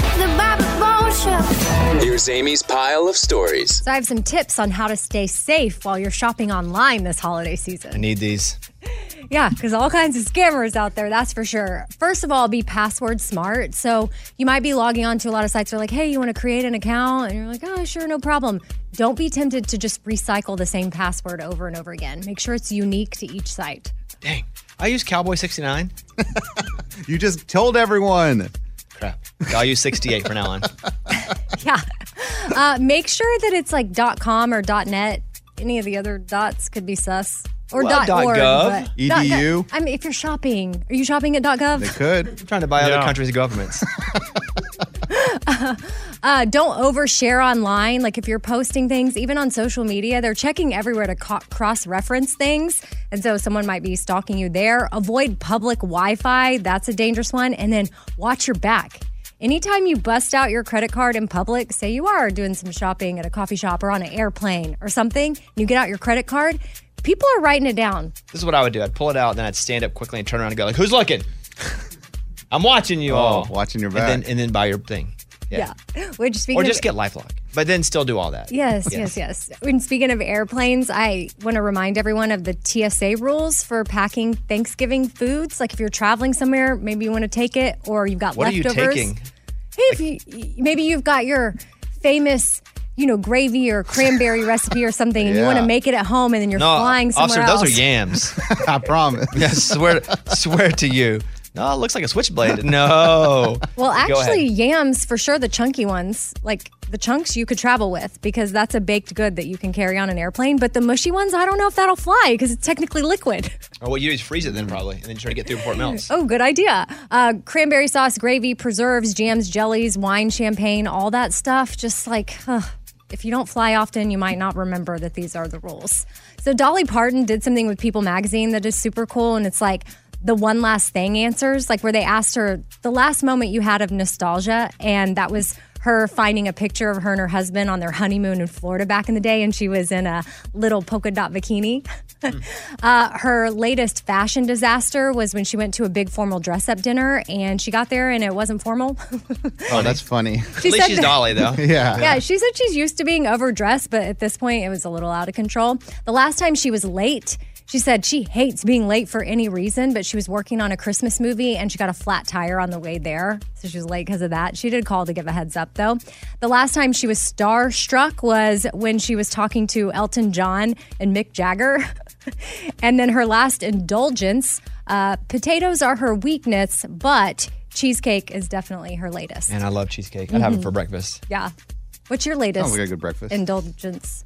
Here's Amy's pile of stories. so I have some tips on how to stay safe while you're shopping online this holiday I season. need these. Yeah, because all kinds of scammers out there, that's for sure. First of all, be password smart. So you might be logging on to a lot of sites that are like, hey, you want to create an account? And you're like, oh, sure, no problem. Don't be tempted to just recycle the same password over and over again. Make sure it's unique to each site. Dang. I use Cowboy sixty-nine. You just told everyone. Crap. I'll use sixty-eight for now on. Yeah. Uh, make sure that it's like .com or .net. Any of the other dots could be sus. Or Well, dot .org. .gov, but- E D dot U. gov. I mean, if you're shopping, are you shopping at .gov? They could. I'm trying to buy other Yeah. countries' governments. Uh, don't overshare online. Like if you're posting things, even on social media, they're checking everywhere to co- cross-reference things. And so someone might be stalking you there. Avoid public Wi-Fi. That's a dangerous one. And then watch your back. Anytime you bust out your credit card in public, say you are doing some shopping at a coffee shop or on an airplane or something, and you get out your credit card, people are writing it down. This is what I would do. I'd pull it out, then I'd stand up quickly and turn around and go like, who's looking? I'm watching you Oh, all. watching your And back. then, and then buy your thing. Yeah. Yeah. Which speaking Or of- just get LifeLock. But then still do all that. Yes, yes, yes. When speaking of airplanes, I want to remind everyone of the T S A rules for packing Thanksgiving foods. Like if you're traveling somewhere, maybe you want to take it, or you've got What are you leftovers. taking? Hey, if you, maybe you've got your famous, you know, gravy or cranberry recipe or something, and you Yeah. want to make it at home, and then you're No, flying somewhere officer, else. those are yams. I promise. Yeah, swear, swear to you. No, it looks like a switchblade. No. Well, Go ahead. actually, yams for sure, the chunky ones, like the chunks you could travel with because that's a baked good that you can carry on an airplane. But the mushy ones, I don't know if that'll fly because it's technically liquid. Or well, you just freeze it then probably, and then try to get through before it melts. Oh, good idea. Uh, cranberry sauce, gravy, preserves, jams, jellies, wine, champagne, all that stuff. Just like, ugh, if you don't fly often, you might not remember that these are the rules. So Dolly Parton did something with People magazine that is super cool, and it's like the one last thing answers, like where they asked her the last moment you had of nostalgia, and that was her finding a picture of her and her husband on their honeymoon in Florida back in the day, and she was in a little polka dot bikini. uh, her latest fashion disaster was when she went to a big formal dress-up dinner, and she got there and it wasn't formal. Oh, that's funny. At least she's that- Dolly, though. Yeah. Yeah, she said she's used to being overdressed, but at this point, it was a little out of control. The last time she was late, she said she hates being late for any reason, but she was working on a Christmas movie and she got a flat tire on the way there. So she was late because of that. She did call to give a heads up, though. The last time she was starstruck was when she was talking to Elton John and Mick Jagger. And then her last indulgence, uh, potatoes are her weakness, but cheesecake is definitely her latest. And I love cheesecake. I'd have it Mhm. for breakfast. Yeah. What's your latest? Sounds like a good breakfast. Indulgence.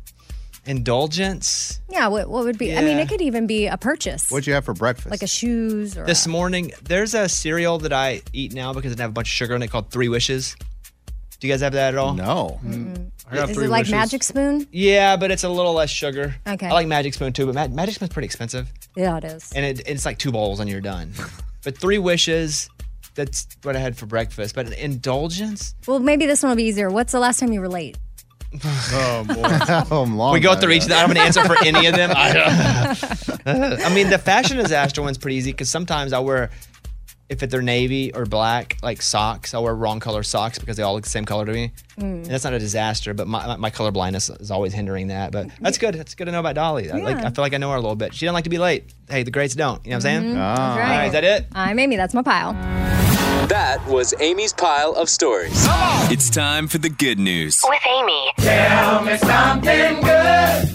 Indulgence? Yeah, what, what would be? I mean, Yeah. it could even be a purchase. What'd you have for breakfast? Like a shoes or This morning, there's a cereal that I eat now because it doesn't have a bunch of sugar in it called Three Wishes. Do you guys have that at all? No. I got Is Three it like Wishes. Magic Spoon? Yeah, but it's a little less sugar. Okay. I like Magic Spoon too, but Ma- Magic Spoon's pretty expensive. Yeah, it is. And it, it's like two bowls and you're done. But Three Wishes, that's what I had for breakfast. But an indulgence? Well, maybe this one will be easier. What's the last time you were late? Oh, boy. oh, long we go time through each of ago. them. I'm going to answer for any of them. I, I mean, the fashion disaster one's pretty easy because sometimes I wear, if they're navy or black, like socks, I'll wear wrong color socks because they all look the same color to me. Mm. And that's not a disaster, but my, my color blindness is always hindering that. But that's good. That's good to know about Dolly. I, like, Yeah. I feel like I know her a little bit. She doesn't like to be late. Hey, the greats don't. You know what I'm saying? Mhm. That's All right. right, is that it? I'm Amy. That's my pile. That was Amy's pile of stories. It's time for the good news. With Amy. Tell me something good.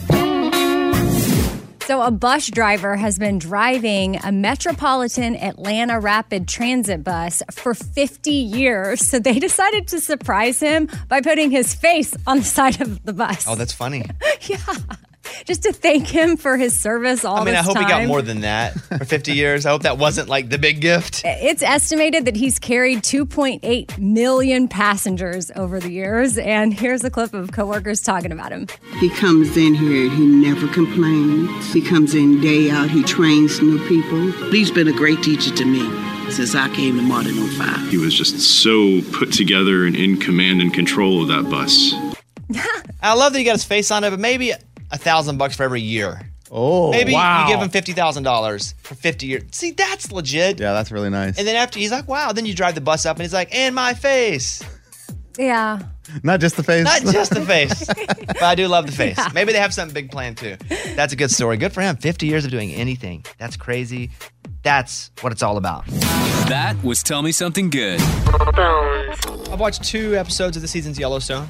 So, a bus driver has been driving a Metropolitan Atlanta Rapid Transit bus for fifty years. So, they decided to surprise him by putting his face on the side of the bus. Oh, that's funny. Yeah. Just to thank him for his service all I mean, this I hope time. he got more than that for fifty years. I hope that wasn't like the big gift. It's estimated that he's carried two point eight million passengers over the years. And here's a clip of coworkers talking about him. He comes in here, he never complains. He comes in day out, he trains new people. He's been a great teacher to me since I came to Martin oh five. He was just so put together and in command and control of that bus. I love that he got his face on it, but maybe a thousand bucks for every year. Oh, Maybe wow. you give him fifty thousand dollars for fifty years. See, that's legit. Yeah, that's really nice. And then after he's like, wow. Then you drive the bus up and he's like, and my face. Yeah. Not just the face. Not just the face. But I do love the face. Yeah. Maybe they have something big planned too. That's a good story. Good for him. fifty years of doing anything. That's crazy. That's what it's all about. That was Tell Me Something Good. I've watched two episodes of the season's Yellowstone.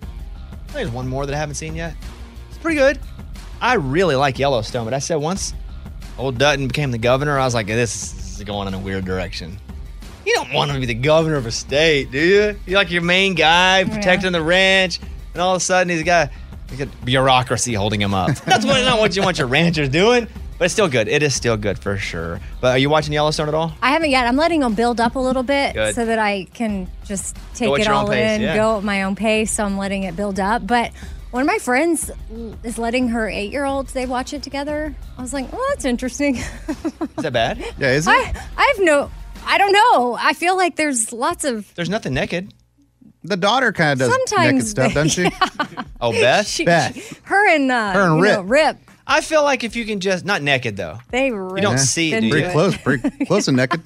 I think there's one more that I haven't seen yet. It's pretty good. I really like Yellowstone, but I said once old Dutton became the governor, I was like, this is going in a weird direction. You don't want to be the governor of a state, do you? You're like your main guy protecting the ranch, and all of a sudden he's got, he's got bureaucracy holding him up. That's what, not what you want your ranchers doing, but it's still good. It is still good for sure. But are you watching Yellowstone at all? I haven't yet. I'm letting them build up a little bit Good. so that I can just take Go at it your own all pace, in, yeah. go at my own pace. So I'm letting it build up. But one of my friends is letting her eight-year-old, they watch it together. I was like, well, that's interesting. Is that bad? Yeah, is it? I, I have no, I don't know. I feel like there's lots of. There's nothing naked. The daughter kind of does Sometimes naked stuff, they- doesn't she? Oh, Beth? She- Beth. she- her and, uh, Her and you know, Rip. Rip. I feel like if you can just, not naked though. They You don't ripped see it, do into you? Pretty close, pretty close and naked.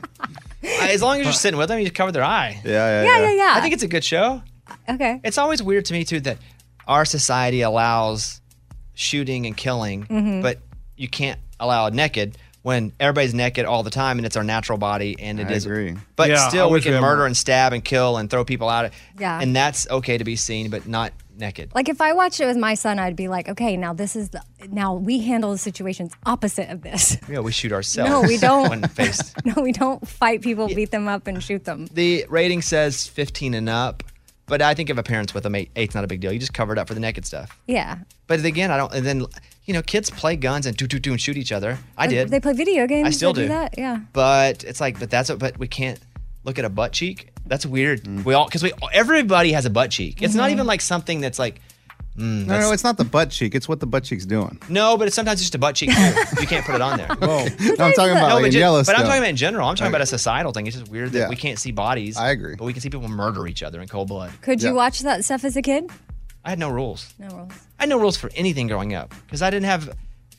As long as you're sitting with them, you just cover their eye. Yeah, yeah, Yeah, yeah, yeah. I think it's a good show. Okay. It's always weird to me too that our society allows shooting and killing, Mhm. but you can't allow naked when everybody's naked all the time and it's our natural body and it I is. agree. But Yeah, I still, we wish we can had murder more. and stab and kill and throw people out. Yeah. And that's okay to be seen, but not naked. Like if I watched it with my son, I'd be like, okay, now this is the, now we handle the situations opposite of this. Yeah, we shoot ourselves. No, we don't. When faced. No, we don't fight people, beat them up, and shoot them. The rating says fifteen and up, but I think if a parent's with them, eight, eight's not a big deal. You just cover it up for the naked stuff. Yeah. But again, I don't. And then, you know, kids play guns and do do do and shoot each other. I did. They play video games. I still they do. do. that. Yeah. But it's like, but that's what. But we can't look at a butt cheek. That's weird. Mm. We all because we everybody has a butt cheek. It's not Mhm. even like something that's like. Mm, No, that's- no, it's not the butt cheek. It's what the butt cheek's doing. no, but it's sometimes just a butt cheek too. You can't put it on there. Whoa. No, I'm talking about No, like but, in ju- Yellowstone. but I'm talking about in general. I'm talking Okay. about a societal thing. It's just weird that Yeah. we can't see bodies. I agree. But we can see people murder each other in cold blood. Could you Yeah. watch that stuff as a kid? I had no rules. No rules. I had no rules for anything growing up because I didn't have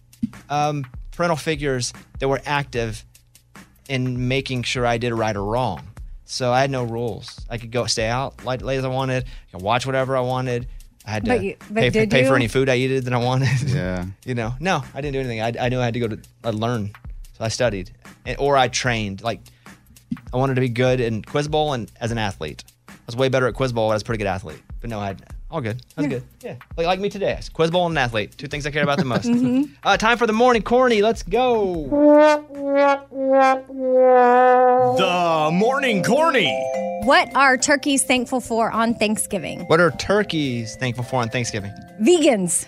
um, parental figures that were active in making sure I did right or wrong. So I had no rules. I could go stay out late, late as I wanted. I could watch whatever I wanted. I had to But you- but pay, for, did pay for you? any food I eated that I wanted. Yeah. You know, no, I didn't do anything. I, I knew I had to go to I learn, so I studied, and, or I trained. Like I wanted to be good in Quiz Bowl and as an athlete. I was way better at Quiz Bowl. I was a pretty good athlete, but no, I had all good. I was good. Yeah, like, like me today. I was Quiz Bowl and an athlete. Two things I care about the most. uh, time for the morning corny. Let's go. The morning Morning Corny. What are turkeys thankful for on Thanksgiving? What are turkeys thankful for on Thanksgiving? Vegans.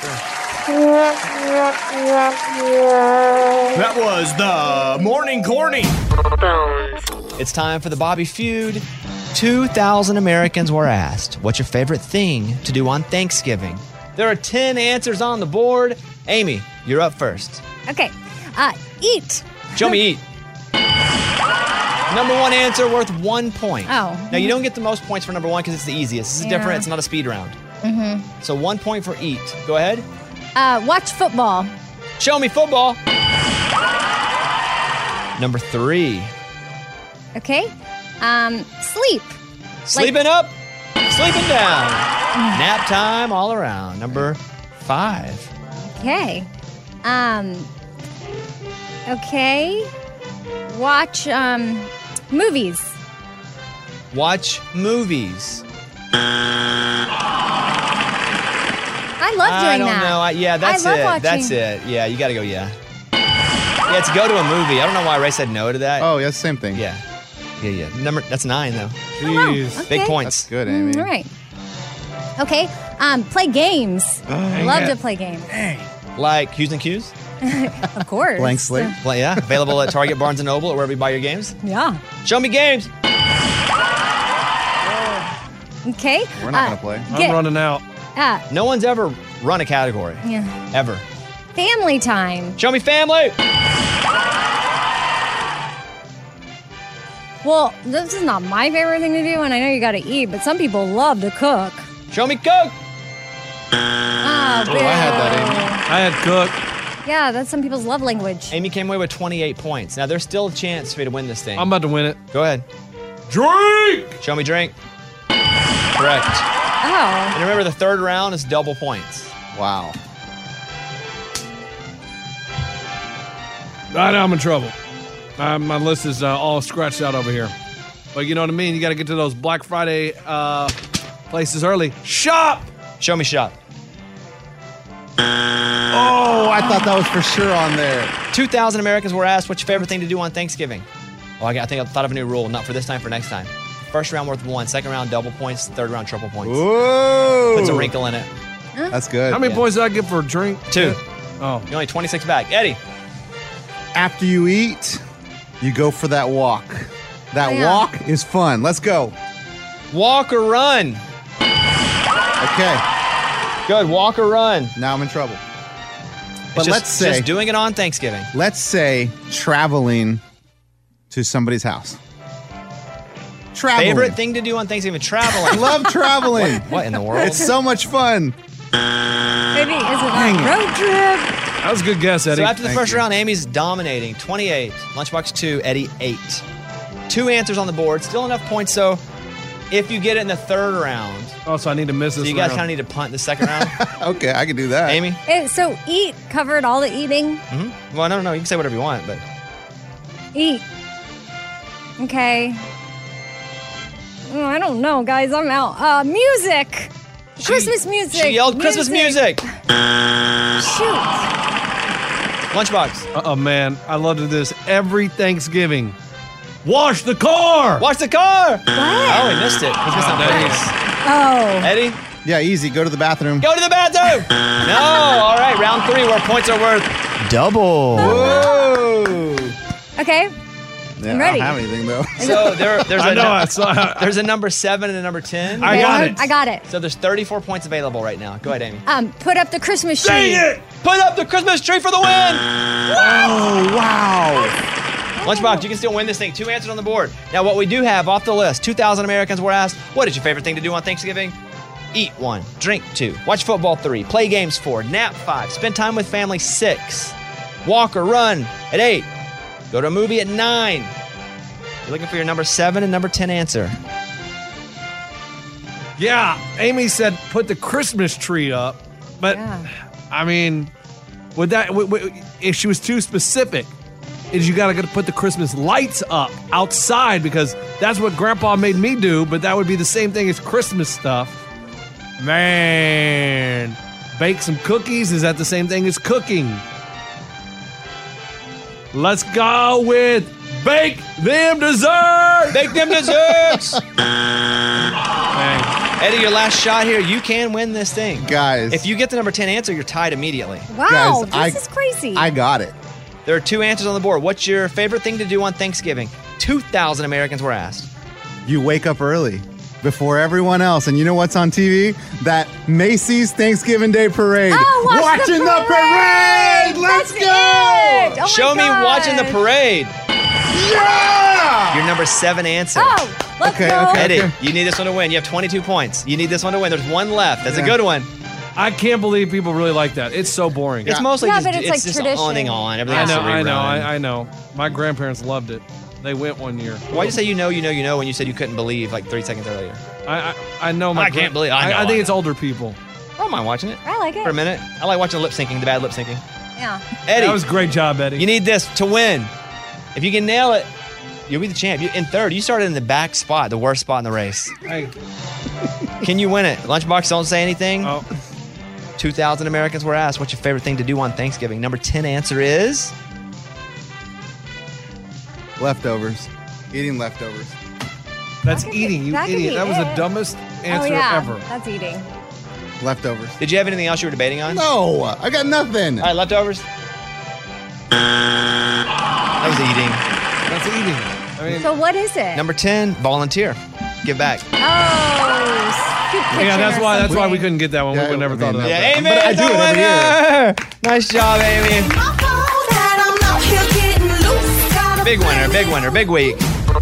That was the Morning Corny. It's time for the Bobby Feud. two thousand Americans were asked, what's your favorite thing to do on Thanksgiving? There are ten answers on the board. Amy, you're up first. Okay. Uh, eat. Show me eat. Number one answer worth one point. Oh. Now, you don't get the most points for number one because it's the easiest. This is Yeah. different. It's not a speed round. Mm-hmm. So one point for eat. Go ahead. Uh, watch football. Show me football. Number three. Okay. Um, sleep. Sleeping up, sleeping down. Nap time all around. Number five. Okay. Um, okay. Watch um, movies. Watch movies. I love doing I don't that. know. I, yeah, that's I love it. watching. That's it. Yeah, you got to go, yeah. Yeah, to go to a movie. I don't know why Ray said no to that. Oh, yeah, same thing. Yeah. Yeah, yeah. Number That's nine, though. Jeez. Okay. Big points. That's good, Amy. Mm, all right. Okay. Um, play games. Love to play games. Like Q's and Q's? Of course. Blank slate. Well, yeah, available at Target, Barnes and Noble, or wherever you buy your games. Yeah. Show me games. Okay. We're not Uh, going to play. get- I'm running out. Uh, No one's ever run a category. yeah. Ever. Family time. Show me family. Well, this is not my favorite thing to do, and I know you got to eat, but some people love to cook. Show me cook. Oh, I had that, Amy. I had cook. Yeah, that's some people's love language. Amy came away with twenty-eight points. Now, there's still a chance for you to win this thing. I'm about to win it. Go ahead. Drink! Show me drink. Correct. Oh. And remember, the third round is double points. Wow. Right now I'm in trouble. Uh, my list is uh, all scratched out over here. But you know what I mean? You got to get to those Black Friday uh, places early. Shop! Show me shop. Oh, I thought that was for sure on there. two thousand Americans were asked, what's your favorite thing to do on Thanksgiving? Well, I got- I think I thought of a new rule. Not for this time, for next time. First round worth one. Second round, double points. Third round, triple points. Whoa. Puts a wrinkle in it. That's good. How many Yeah. points did I get for a drink? Two. Oh. You're only twenty-six back. Eddie. After you eat, you go for that walk. That Oh, yeah. walk is fun. Let's go. Walk or run. Okay. Good. Walk or run. Now I'm in trouble. It's But just, let's say, just doing it on Thanksgiving. let's say traveling to somebody's house. Traveling. Favorite thing to do on Thanksgiving? Traveling. Love traveling. What in the world? It's so much fun. Maybe is it Dang a it. road trip? That was a good guess, Eddie. So after the Thank first you. round, Amy's dominating. twenty-eight. Lunchbox two, Eddie eight. Two answers on the board. Still enough points. So if you get it in the third round, Oh, so I need to miss so this you guys round. kind of need to punt the second round. Okay, I can do that. Amy? It, so eat covered all the eating. hmm Well, no, no, no. You can say whatever you want, but Eat. Okay. Oh, I don't know, guys. I'm out. Uh, music. Christmas music. she yelled Christmas music. Shoot. Lunchbox. Uh-oh, man. I love to do this every Thanksgiving. Wash the car! Watch the car. What? Oh, he missed it. He's missed on purpose. Oh. Eddie, Yeah, easy. Go to the bathroom. go to the bathroom. No. All right. Round three, where points are worth double. Whoa. Okay. Yeah, I'm ready. I don't have anything, though. So there, there's I a know, nu- I saw- there's a number seven and a number ten. I Okay, got it. I got it. So there's thirty-four points available right now. Go ahead, Amy. Um, put up the Christmas tree. Dang it! Put up the Christmas tree for the win. Oh, wow. Lunchbox, you can still win this thing. Two answers on the board. Now, what we do have off the list, two thousand Americans were asked, what is your favorite thing to do on Thanksgiving? Eat one, drink two, watch football three, play games four, nap five, spend time with family six, walk or run at eight, go to a movie at nine. You're looking for your number seven and number ten answer. Yeah, Amy said put the Christmas tree up, but Yeah. I mean, would that w- w- if she was too specific, is you gotta, gotta put the Christmas lights up outside because that's what Grandpa made me do. But that would be the same thing as Christmas stuff. Man, bake some cookies. Is that the same thing as cooking? Let's go with Bake them desserts! Bake them desserts! Eddie, your last shot here. You can win this thing. Guys. If you get the number ten answer, you're tied immediately. Wow, Guys, this I- is crazy. I got it. There are two answers on the board. What's your favorite thing to do on Thanksgiving? two thousand Americans were asked. You wake up early before everyone else, and you know what's on T V? That Macy's Thanksgiving Day Parade. Oh, watch Watching the the parade! Let's That's go! it! Oh my Show me God. watching the parade. Yeah! Your number seven answer. Oh, let's Okay, go. okay. Eddie, you need this one to win. You have twenty-two points. You need this one to win. There's one left. That's a good one. I can't believe people really like that. It's so boring. It's mostly Yeah, just, but it's like just tradition. on and on. I Everything's know, a I know, rerun. I, I know. My grandparents loved it. They went one year. Why'd you say you know, you know, you know when you said you couldn't believe like three seconds earlier? I I, I know my I can't believe- I know, I, I think it's know. older people. I don't mind watching it I like it. for a minute. I like watching the lip syncing, the bad lip syncing. Yeah. Eddie, That was a great job, Eddie. you need this to win. If you can nail it, you'll be the champ. You, in third, you started in the back spot, the worst spot in the race. Hey. Can you win it? Lunchbox, don't say anything. Oh. two thousand Americans were asked, what's your favorite thing to do on Thanksgiving? Number ten answer is... Leftovers. Eating leftovers. That's could eating, be- you that could idiot. be That was the it. dumbest Oh, answer yeah. ever. That's eating. Leftovers. Did you have anything else you were debating on? No, I got nothing. All right, leftovers. That was eating. That's eating. I mean, So what is it? Number ten, volunteer. Give back. Oh, scoop kitchen yeah, that's or why that's why we something. couldn't get that one. Yeah, we would never I thought mean, of that. Yeah, Amy, But I do it every winner. Nice job, Amy. Big winner, big winner, big week.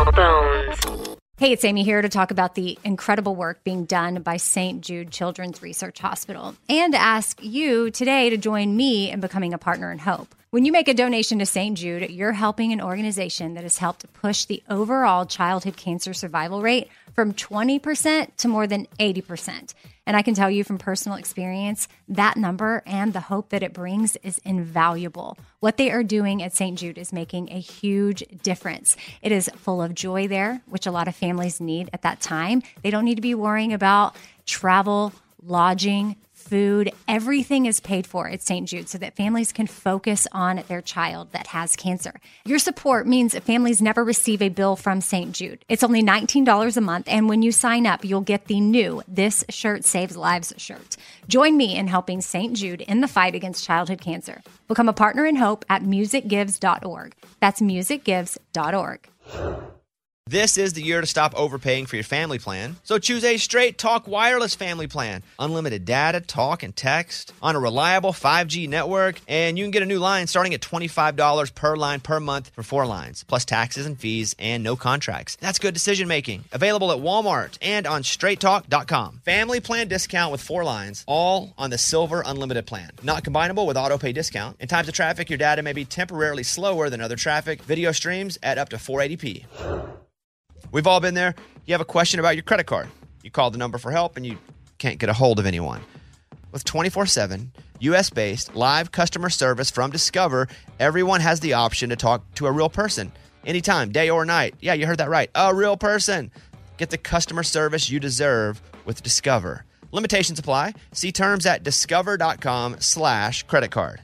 Hey, it's Amy here to talk about the incredible work being done by Saint Jude Children's Research Hospital and to ask you today to join me in becoming a partner in hope. When you make a donation to Saint Jude, you're helping an organization that has helped push the overall childhood cancer survival rate from twenty percent to more than eighty percent. And I can tell you from personal experience, that number and the hope that it brings is invaluable. What they are doing at Saint Jude is making a huge difference. It is full of joy there, which a lot of families need at that time. They don't need to be worrying about travel, lodging, food. Everything is paid for at Saint Jude so that families can focus on their child that has cancer. Your support means that families never receive a bill from Saint Jude. It's only nineteen dollars a month, and when you sign up, you'll get the new This Shirt Saves Lives shirt. Join me in helping Saint Jude in the fight against childhood cancer. Become a partner in hope at music gives dot org. That's music gives dot org. This is the year to stop overpaying for your family plan. So choose a Straight Talk Wireless family plan. Unlimited data, talk, and text on a reliable five G network. And you can get a new line starting at twenty-five dollars per line per month for four lines, plus taxes and fees and no contracts. That's good decision making. Available at Walmart and on straight talk dot com. Family plan discount with four lines, all on the Silver Unlimited plan. Not combinable with auto pay discount. In times of traffic, your data may be temporarily slower than other traffic. Video streams at up to four eighty p. We've all been there. You have a question about your credit card. You call the number for help and you can't get a hold of anyone. With twenty-four seven, U S-based live customer service from Discover, everyone has the option to talk to a real person. Anytime, day or night. Yeah, you heard that right. A real person. Get the customer service you deserve with Discover. Limitations apply. See terms at discover.com slash credit card.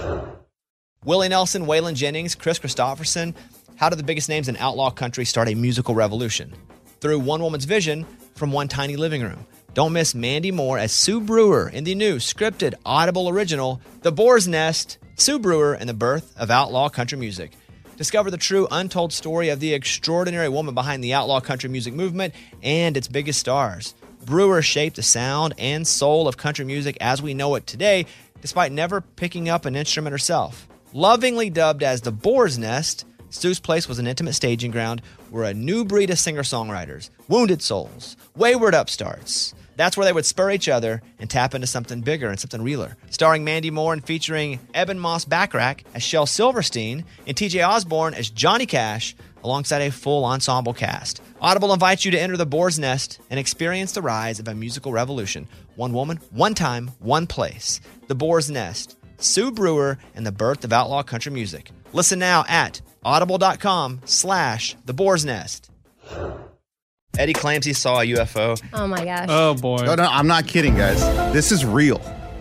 Willie Nelson, Waylon Jennings, Chris Christopherson. How did the biggest names in outlaw country start a musical revolution? Through one woman's vision from one tiny living room. Don't miss Mandy Moore as Sue Brewer in the new scripted Audible original, The Boar's Nest, Sue Brewer and the Birth of Outlaw Country Music. Discover the true untold story of the extraordinary woman behind the outlaw country music movement and its biggest stars. Brewer shaped the sound and soul of country music as we know it today, despite never picking up an instrument herself. Lovingly dubbed as The Boar's Nest, Sue's place was an intimate staging ground where a new breed of singer-songwriters, wounded souls, wayward upstarts, that's where they would spur each other and tap into something bigger and something realer. Starring Mandy Moore and featuring Eben Moss Backrack as Shel Silverstein and T J Osborne as Johnny Cash alongside a full ensemble cast. Audible invites you to enter the Boar's Nest and experience the rise of a musical revolution. One woman, one time, one place. The Boar's Nest, Sue Brewer and the Birth of Outlaw Country Music. Listen now at audible.com slash the Boar's Nest. Eddie claims he saw a U F O. Oh my gosh. Oh boy. No, no, I'm not kidding, guys. This is real.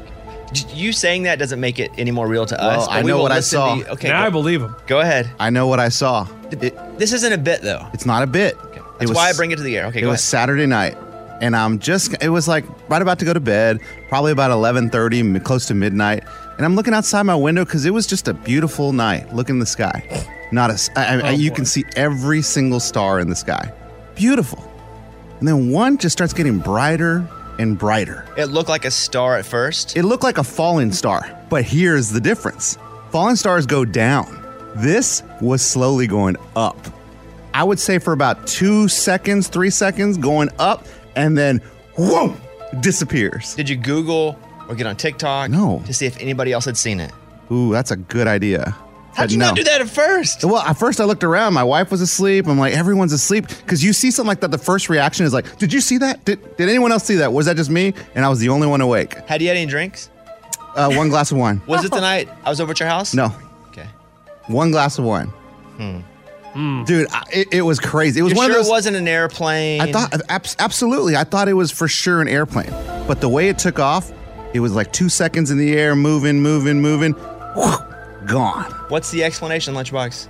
You saying that doesn't make it any more real to Well, us. but I we know will what I listen saw. to you- Okay, Now go, I believe him. go ahead. I know what I saw. It, This isn't a bit, though. it's not a bit. That's why I bring it to the air. Okay, it go was ahead. Saturday night, and I'm just, it was like right about to go to bed, probably about eleven thirty, m- close to midnight. And I'm looking outside my window because it was just a beautiful night. Look in the sky. Not a, s- I, I, Oh, you boy. can see every single star in the sky. Beautiful. And then one just starts getting brighter and brighter. It looked like a star at first. It looked like a falling star, but here's the difference. Falling stars go down. This was slowly going up. I would say for about two seconds, three seconds, going up, and then whoa, disappears. Did you Google or get on TikTok No. to see if anybody else had seen it? Ooh, that's a good idea. How'd But you no. not do that at first? Well, at first I looked around. My wife was asleep. I'm like, everyone's asleep. Because you see something like that, the first reaction is like, did you see that? Did, did anyone else see that? Was that just me? And I was the only one awake. Had you had any drinks? Uh, one glass of wine. Was it the night I was over at your house? No. Okay. One glass of wine. Dude, I, it, it was crazy. It was You're one sure of those. it wasn't an airplane? I thought abs- absolutely. I thought it was for sure an airplane, but the way it took off, it was like two seconds in the air, moving, moving, moving, whew, gone. What's the explanation, Lunchbox?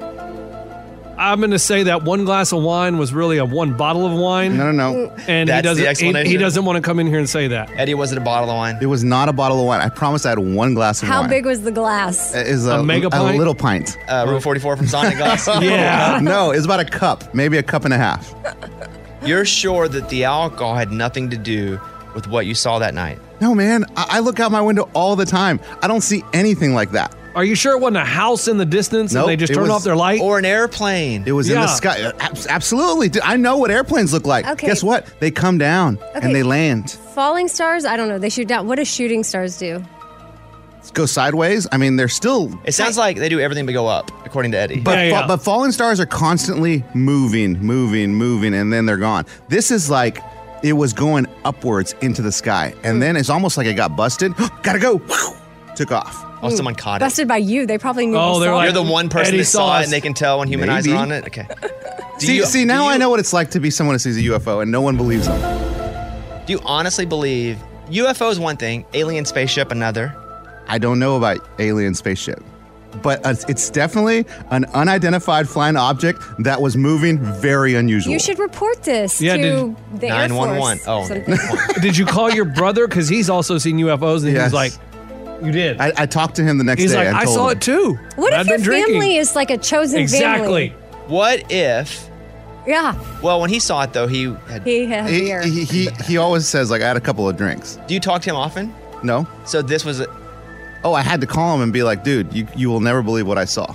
I'm going to say that one glass of wine was really a one bottle of wine. No, no, no. And That's he the doesn't. He, explanation? he doesn't want to come in here and say that. Eddie, was it a bottle of wine? It was not a bottle of wine. I promise I had one glass of How wine. big was the glass? It is a, A mega a pint? little pint. Uh, Room forty-four from Sonic Glass? Yeah. No, it was about a cup, maybe a cup and a half. You're sure that the alcohol had nothing to do with what you saw that night? No, man, I, I look out my window all the time. I don't see anything like that. Are you sure it wasn't a house in the distance Nope, and they just it turned was- off their light? Or an airplane? It was in Yeah. the sky. Abs- absolutely. Dude, I know what airplanes look like. Okay. Guess what? They come down Okay. and they land. Falling stars? I don't know. They shoot down. What do shooting stars do? Go sideways. I mean, they're still. It sounds like they do everything but go up, according to Eddie. But, Yeah, fa- yeah. but falling stars are constantly moving, moving, moving, and then they're gone. This is like it was going upwards into the sky, and then it's almost like it got busted. Gotta go. Took off. oh, someone caught it. Busted by you. They probably knew. Oh, you they're saw like- it. You're the one person Eddie that saw saw it us. and they can tell when human eyes Maybe. are on it? Okay. Do See, you- see do now you- I know what it's like to be someone who sees a U F O and no one believes them. Do you honestly believe U F O is one thing, alien spaceship another? I don't know about alien spaceship, but uh, it's definitely an unidentified flying object that was moving very unusual. You should report this Yeah, to did- the Air nine one one. Force. Oh. or something. Did you call your brother? Because he's also seen U F Os and he Yes. was like, you did. I, I talked to him the next He's day. like, and I told saw him. it too. What I've if your been drinking." family is like a chosen Exactly. family? What if? Yeah. Well, when he saw it though, he had. He had He, beer. he, he, he always says, like, I had a couple of drinks. Do you talk to him often? No? So this was. A, Oh, I had to call him and be like, dude, you, you will never believe what I saw.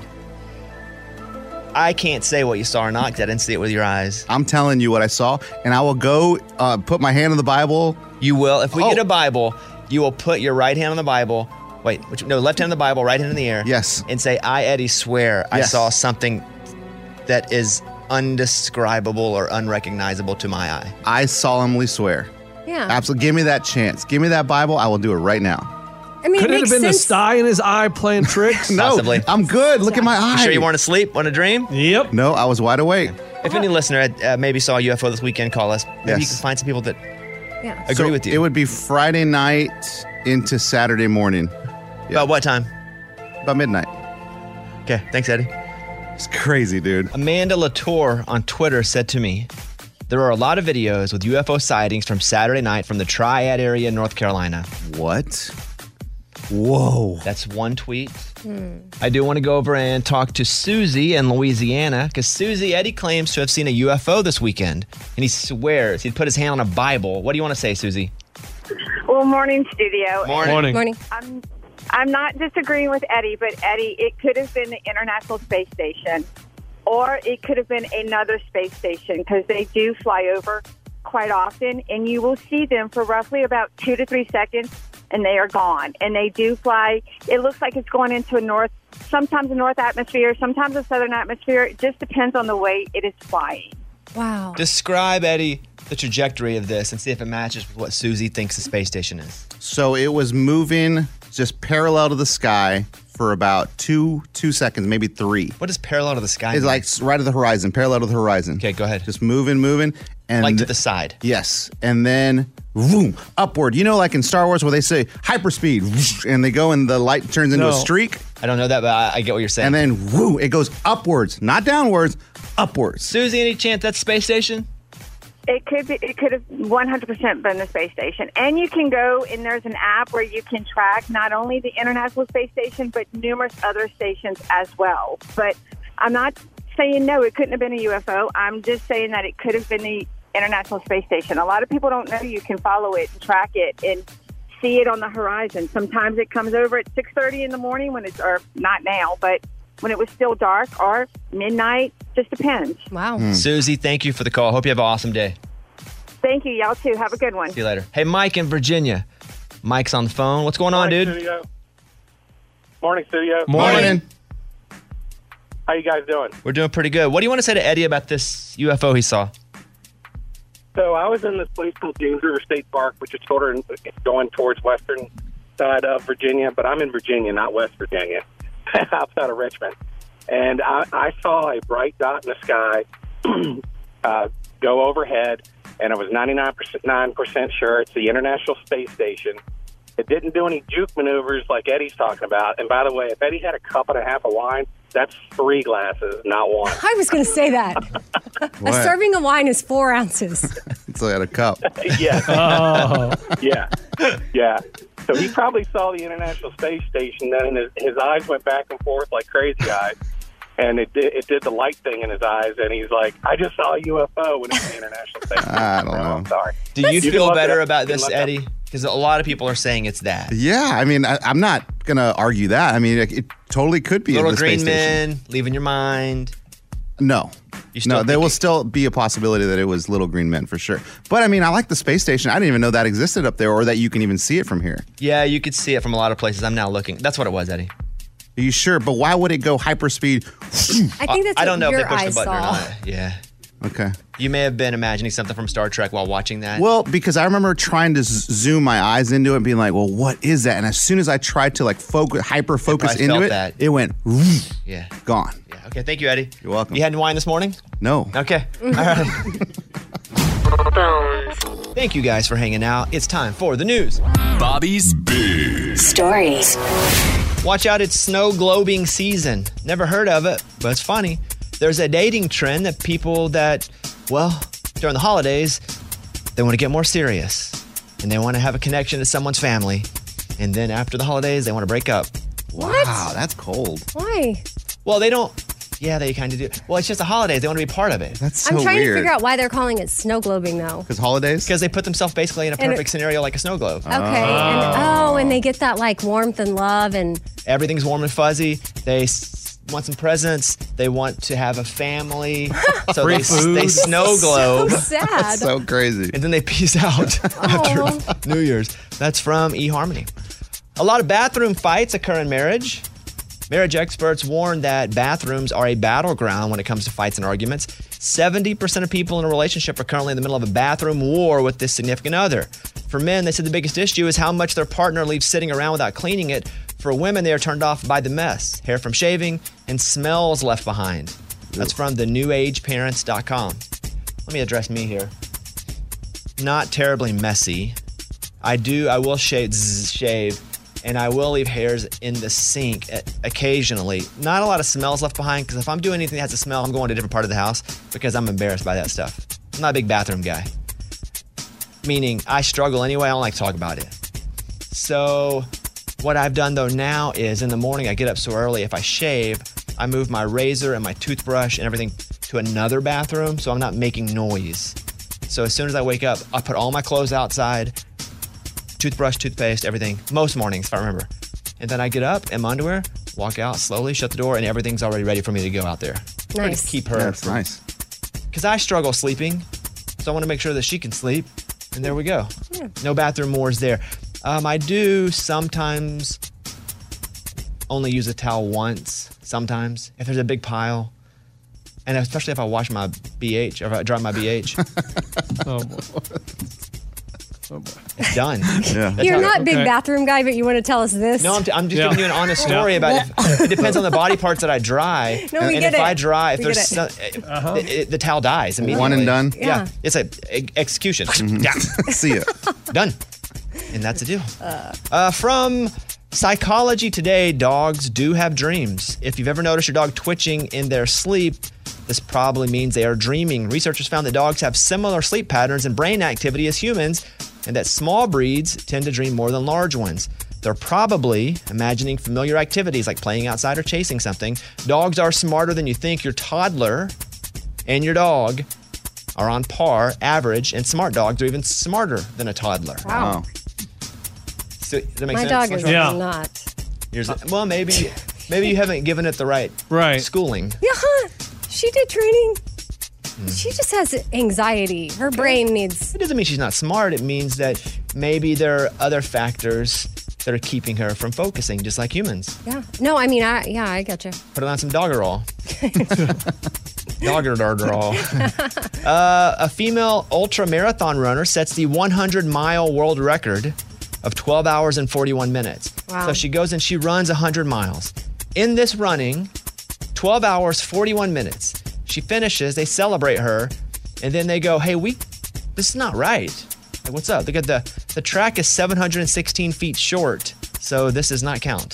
I can't say what you saw or not because I didn't see it with your eyes. I'm telling you what I saw, and I will go uh, put my hand on the Bible. You will. If we Oh. get a Bible, you will put your right hand on the Bible. Wait, which, no, left hand on the Bible, right hand in the air. Yes. And say, I, Eddie, swear I Yes. saw something that is undescribable or unrecognizable to my eye. I solemnly swear. yeah. Absolutely. Give me that chance. Give me that Bible. I will do it right now. I mean, Could it it have makes been the sense. sty in his eye playing tricks? No, Possibly. I'm good. Look at my eye. You sure you weren't asleep on a dream? Yep. No, I was wide awake. If any listener uh, maybe saw a U F O this weekend, call us. Maybe you Yes. can find some people that Yeah. agree So with you. It would be Friday night into Saturday morning. About what time? About midnight. Okay, thanks, Eddie. It's crazy, dude. Amanda Latour on Twitter said to me, there are a lot of videos with U F O sightings from Saturday night from the Triad area in North Carolina. What? Whoa. That's one tweet. I do want to go over and talk to Susie in Louisiana because Susie, Eddie claims to have seen a U F O this weekend, and he swears he'd put his hand on a Bible. What do you want to say, Susie? Well, morning, studio. Morning. Morning. Morning. I'm, I'm not disagreeing with Eddie, but Eddie, it could have been the International Space Station, or it could have been another space station because they do fly over quite often, and you will see them for roughly about two to three seconds, and they are gone. And they do fly. It looks like it's going into a north, sometimes a north atmosphere, sometimes a southern atmosphere. It just depends on the way it is flying. Wow. Describe, Eddie, the trajectory of this and see if it matches with what Susie thinks the space station is. So it was moving just parallel to the sky for about two two seconds, maybe three. What does parallel to the sky It's mean? like right at the horizon, parallel to the horizon. Okay, go ahead. Just moving, moving. And Like to the side. Yes. And then, boom, upward. You know, like in Star Wars where they say hyperspeed, whoosh, and they go and the light turns into No. a streak. I don't know that, but I, I get what you're saying. And then, woo, it goes upwards, not downwards, upwards. Susie, any chance that's space station? It could be. It could have one hundred percent been the space station. And you can go and there's an app where you can track not only the International Space Station but numerous other stations as well. But I'm not saying no, it couldn't have been a U F O. I'm just saying that it could have been the International Space Station. A lot of people don't know you can follow it and track it and see it on the horizon. Sometimes it comes over at six thirty in the morning when it's, or not now, but when it was still dark, or midnight. Just depends. Wow. Susie, thank you for the call. Hope you have an awesome day. Thank you. Y'all too. Have a good one. See you later. Hey, Mike in Virginia. Mike's on the phone. What's going on, dude? Studio. Morning, studio. Morning. How you guys doing? We're doing pretty good. What do you want to say to Eddie about this U F O he saw? So I was in this place called James River State Park, which is sort of going towards western side of Virginia, but I'm in Virginia, not West Virginia, outside of Richmond. And I, I saw a bright dot in the sky uh, go overhead, and I was ninety-nine percent sure it's the International Space Station. It didn't do any juke maneuvers like Eddie's talking about. And by the way, if Eddie had a cup and a half of wine, that's three glasses, not one. I was going to say that. A serving of wine is four ounces. So I had a cup. yeah. Oh. Yeah. Yeah. So he probably saw the International Space Station, then his, his eyes went back and forth like crazy eyes. And it did, it did the light thing in his eyes, and he's like, I just saw a U F O when it's the International Space Station. I don't No, know. I'm sorry. Do you, can feel look better it up. about You can this, look up. Eddie? Because a lot of people are saying it's that. Yeah, I mean, I, I'm not going to argue that. I mean, it, it totally could be Little the space green station. men, leaving your mind. No. No, there will still be a possibility that it was little green men for sure. But I mean, I like the space station. I didn't even know that existed up there or that you can even see it from here. Yeah, you could see it from a lot of places. I'm now looking. That's what it was, Eddie. Are you sure? But why would it go hyperspeed? I think that's I don't what know if your they pushed the eyes button or saw. not. Yeah. Okay. You may have been imagining something from Star Trek while watching that. Well, because I remember trying to z- zoom my eyes into it and being like, well, what is that? And as soon as I tried to like focus, hyper focus probably into felt it, that. it went yeah. gone. Yeah. Okay. Thank you, Eddie. You're welcome. You had wine this morning? No. Okay. All right. Thank you guys for hanging out. It's time for the news. Bobby's Big Stories. Watch out, it's snow globing season. Never heard of it, but it's funny. There's a dating trend that people that, well, during the holidays, they want to get more serious. And they want to have a connection to someone's family. And then after the holidays, they want to break up. What? Wow, that's cold. Why? Well, they don't. Yeah, they kind of do. Well, it's just the holidays. They want to be part of it. That's I'm trying to figure out why they're calling it snow globing, though. Because holidays? Because they put themselves basically in a And perfect it- scenario like a snow globe. Okay. And oh, and they get that like warmth and love and Everything's warm and fuzzy. They s- want some presents. They want to have a family. So Free they, food. they snow globe. So sad. That's so crazy. And then they peace out after New Year's. That's from eHarmony. A lot of bathroom fights occur in marriage. Marriage experts warn that bathrooms are a battleground when it comes to fights and arguments. seventy percent of people in a relationship are currently in the middle of a bathroom war with their significant other. For men, they said the biggest issue is how much their partner leaves sitting around without cleaning it. For women, they are turned off by the mess, hair from shaving, and smells left behind. That's from the new age parents dot com. Let me address me here. Not terribly messy. I do, I will shave, zzz, shave, and I will leave hairs in the sink occasionally. Not a lot of smells left behind, because if I'm doing anything that has a smell, I'm going to a different part of the house because I'm embarrassed by that stuff. I'm not a big bathroom guy. Meaning, I struggle anyway, I don't like to talk about it. So, what I've done though now is in the morning, I get up so early, if I shave, I move my razor and my toothbrush and everything to another bathroom so I'm not making noise. So as soon as I wake up, I put all my clothes outside, toothbrush, toothpaste, everything, most mornings if I remember. And then I get up in my underwear, walk out slowly, shut the door, and everything's already ready for me to go out there. Try to Nice. keep her. Yeah, that's nice. Because I struggle sleeping, so I want to make sure that she can sleep. And there we go. Yeah. No bathroom wars there. Um, I do sometimes only use a towel once, sometimes, if there's a big pile. And especially if I wash my B H, or if I dry my B H. Oh, boy. It's done. Yeah. That's You're how- not big okay. bathroom guy, but you want to tell us this. No, I'm, t- I'm just Yeah. giving you an honest story about it. It depends on the body parts that I dry. No, we and get if it. I dry, if We there's get so, it. it, it- the towel dies immediately. One and done? Yeah, Yeah. it's a, e- execution. Yeah. See ya. Done. And that's the deal. Uh, from Psychology Today, dogs do have dreams. If you've ever noticed your dog twitching in their sleep, this probably means they are dreaming. Researchers found that dogs have similar sleep patterns and brain activity as humans, and that small breeds tend to dream more than large ones. They're probably imagining familiar activities like playing outside or chasing something. Dogs are smarter than you think. Your toddler and your dog are on par, average, and smart dogs are even smarter than a toddler. Wow. So, does that make My sense? dog is Yeah. not. Yours, well, maybe maybe you haven't given it the right, right. schooling. Yeah, huh? She did training. Hmm. She just has anxiety. Her brain needs. It doesn't mean she's not smart. It means that maybe there are other factors that are keeping her from focusing, just like humans. Yeah. No, I mean, I yeah, I get you. Put it on some doggerel. Doggerel. uh, a female ultra marathon runner sets the one hundred mile world record of twelve hours and forty-one minutes. Wow. So she goes and she runs one hundred miles. In this running, twelve hours, forty-one minutes. She finishes, they celebrate her, and then they go, hey, we, this is not right. Like, what's up? Look at the, the track is seven hundred sixteen feet short, so this does not count.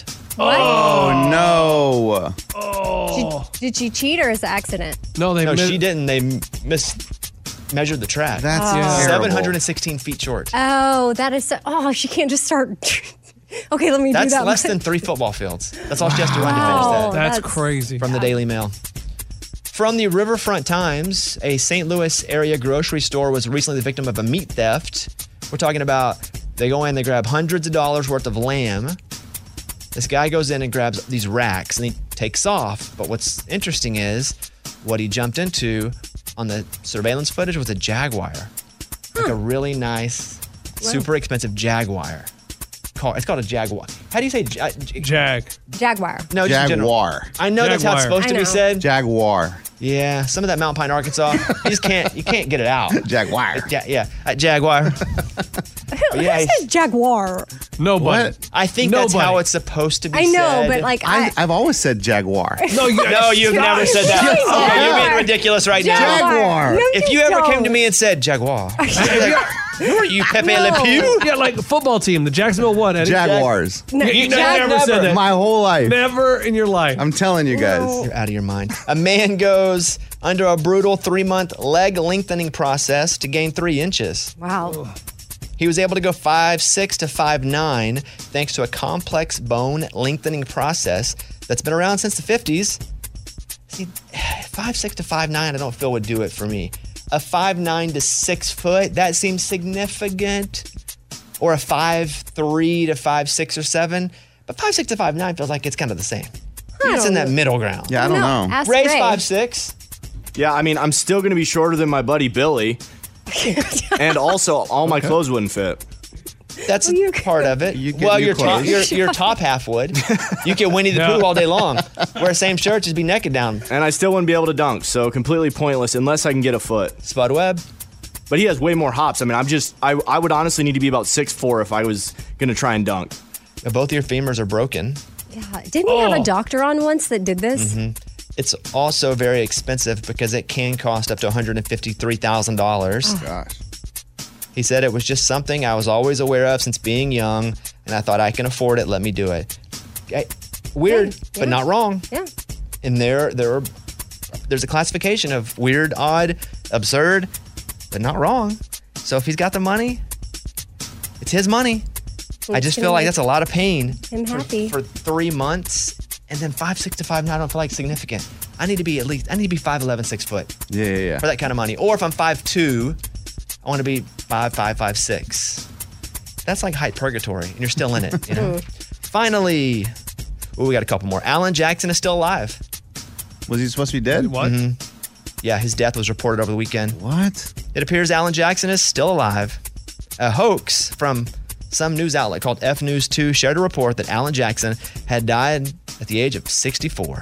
Oh, no. Did, did she cheat or is it accident? No, they no, mi- she didn't. They mis measured the track. That's Oh. terrible. seven hundred sixteen feet short. Oh, that is so. Oh, she can't just start. Okay, let me That's do that. less than three football fields. That's all she has to run to Wow. finish that. That's, That's- crazy. From the Daily Mail. From the Riverfront Times, a Saint Louis area grocery store was recently the victim of a meat theft. We're talking about they go in, they grab hundreds of dollars worth of lamb. This guy goes in and grabs these racks and he takes off. But what's interesting is what he jumped into on the surveillance footage was a Jaguar. Like a really nice, super expensive Jaguar. Car. It's called a Jaguar. How do you say ja- j- Jag. Jaguar. No, just in general. Jaguar. I know that's how it's Jaguar. supposed to I be know. said. Jaguar. Yeah, some of that Mountain Pine, Arkansas, you just can't you can't get it out. Jaguar. Ja- yeah, uh, Jaguar. Who yeah, said Jaguar? Nobody. What? I think that's Nobody. how it's supposed to be I know, said. but like I. I, I've always said Jaguar. No, you, No, you've never said that. Yes, Okay, I you're have. being ridiculous right now. Jaguar. No, If you ever don't. came to me and said Jaguar, I'd be like, who are you, Pepe No. Le Pew? Yeah, like the football team, the Jacksonville what, Eddie? Jaguars. No, You, you Jag- never said that. My whole life. Never in your life. I'm telling you guys. You're out of your mind. A man goes under a brutal three-month leg lengthening process to gain three inches. Wow. He was able to go five six to five nine thanks to a complex bone lengthening process that's been around since the fifties. See, five six to five nine, I don't feel would do it for me. A five nine to six foot, that seems significant. Or a five three to five six or seven. But five six to five nine feels like it's kind of the same. It's in that middle ground. Yeah, I don't No, know. ask Ray's Ray. five six. Yeah, I mean, I'm still going to be shorter than my buddy Billy. And also, all my clothes wouldn't fit. That's you part of it. You get well, new your top, clothes. your, your top half would. You get Winnie the Yeah. Pooh all day long. Wear the same shirt, just be naked down. And I still wouldn't be able to dunk, so completely pointless unless I can get a foot. Spud Webb. But he has way more hops. I mean, I'm just, I, I would honestly need to be about six foot four if I was going to try and dunk. Both your femurs are broken. Yeah. Didn't we have Oh. a doctor on once that did this? Mm-hmm. It's also very expensive because it can cost up to one hundred fifty-three thousand dollars. Gosh. He said it was just something I was always aware of since being young, and I thought I can afford it. Let me do it. Okay. Weird, Yeah, but yeah. not wrong. Yeah. And there, there are, there's a classification of weird, odd, absurd, but not wrong. So if he's got the money, it's his money. I just feel like that's a lot of pain Him happy. for three months, and then five six to five nine. I don't feel like significant. I need to be at least. I need to be five eleven, six foot Yeah, yeah, yeah. for that kind of money. Or if I'm five two, I want to be five five, five six. That's like height purgatory, and you're still in it. You know. Finally, ooh, we got a couple more. Alan Jackson is still alive. Was he supposed to be dead? What? Yeah, his death was reported over the weekend. What? It appears Alan Jackson is still alive. A hoax from some news outlet called F News two shared a report that Alan Jackson had died at the age of sixty-four.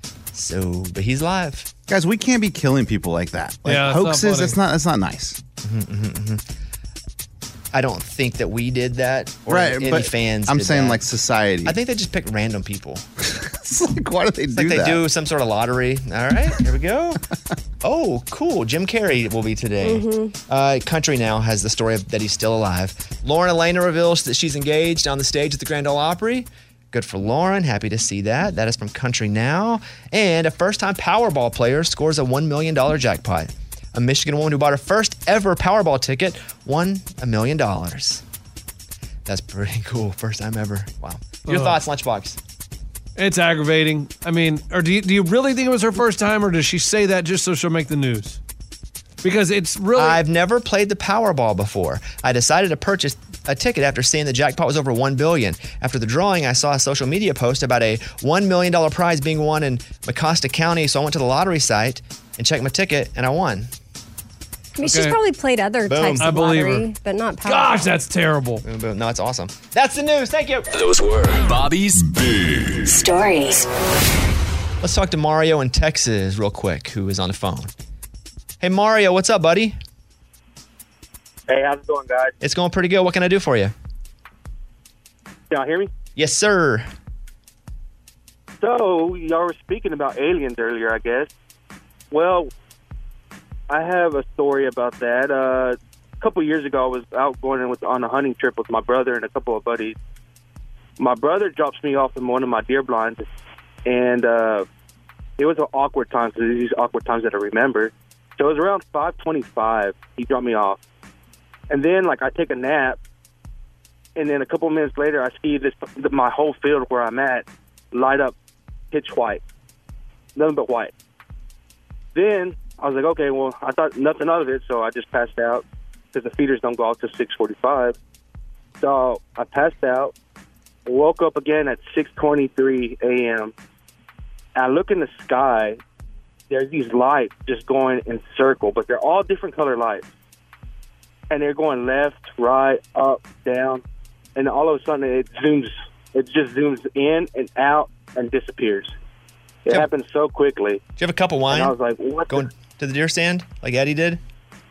So, but he's alive. Guys, we can't be killing people like that. Like Yeah, that's not hoaxes, funny. that's not that's not nice. I don't think that we did that or Right, any but fans. I'm did saying that. like society. I think they just pick random people. It's like, why do they It's do like they that? do some sort of lottery. All right, here we go. Oh, cool. Jim Carrey will be today. Mhm. Uh, Country Now has the story of that he's still alive. Lauren Elena reveals that she's engaged on the stage at the Grand Ole Opry. Good for Lauren. Happy to see that. That is from Country Now. And a first-time Powerball player scores a one million dollars jackpot. A Michigan woman who bought her first ever Powerball ticket won a million dollars. That's pretty cool. First time ever. Wow. Your Ugh. thoughts, Lunchbox? It's aggravating. I mean, or do you, do you really think it was her first time, or does she say that just so she'll make the news? Because it's really. I've never played the Powerball before. I decided to purchase a ticket after seeing the jackpot was over one billion dollars. After the drawing, I saw a social media post about a one million dollars prize being won in Mecosta County, so I went to the lottery site and checked my ticket, and I won. I mean, she's Okay. probably played other Boom. types I of believe her. lottery, but not Powerball. Gosh, that's terrible. Boom, boom. No, it's awesome. That's the news. Thank you. Those were Bobby's Big Stories. Let's talk to Mario in Texas real quick, who is on the phone. Hey, Mario, what's up, buddy? Hey, how's it going, guys? It's going pretty good. What can I do for you? Y'all hear me? Yes, sir. So, y'all were speaking about aliens earlier, I guess. Well, I have a story about that. Uh, a couple years ago, I was out going with, on a hunting trip with my brother and a couple of buddies. My brother drops me off in one of my deer blinds, and uh, it was an awkward time. So these awkward times that I remember. So it was around five twenty-five. He dropped me off, and then like I take a nap, and then a couple minutes later, I see this my whole field where I'm at light up, pitch white, nothing but white. Then I was like, okay, well, I thought nothing of it, so I just passed out because the feeders don't go out till six forty-five. So I passed out, woke up again at six twenty-three a.m. I look in the sky. There's these lights just going in circle, but they're all different color lights. And they're going left, right, up, down. And all of a sudden it zooms, it just zooms in and out and disappears. It Yep. happened so quickly. Do you have a cup of wine? And I was like, what? Going to the deer stand like Eddie did?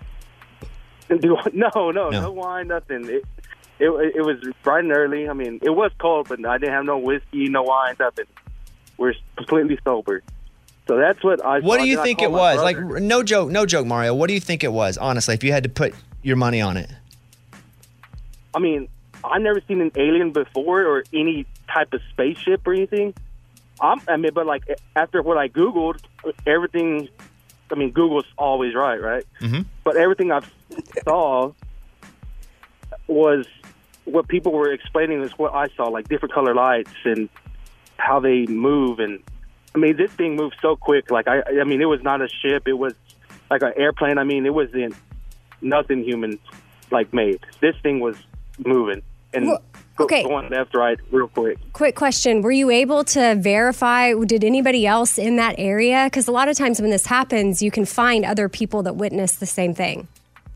The, do, no, no, No. no, wine, nothing. It, it, it was bright and early. I mean, it was cold, but I didn't have no whiskey, no wine, nothing. We're completely sober. So that's what I What saw. do you Then I think called it my was? Like, brother. no joke, no joke, Mario. What do you think it was? Honestly, if you had to put your money on it. I mean, I've never seen an alien before or any type of spaceship or anything. I'm, I mean, but like after what I Googled, everything, I mean, Google's always right, right? Mm-hmm. But everything I saw was what people were explaining is what I saw, like different color lights and how they move. And I mean, this thing moves so quick. Like, I, I mean, it was not a ship. It was like an airplane. I mean, it wasn't nothing human like made. This thing was moving and Well, okay. going left, right, real quick. Quick question. Were you able to verify, did anybody else in that area? Because a lot of times when this happens, you can find other people that witnessed the same thing.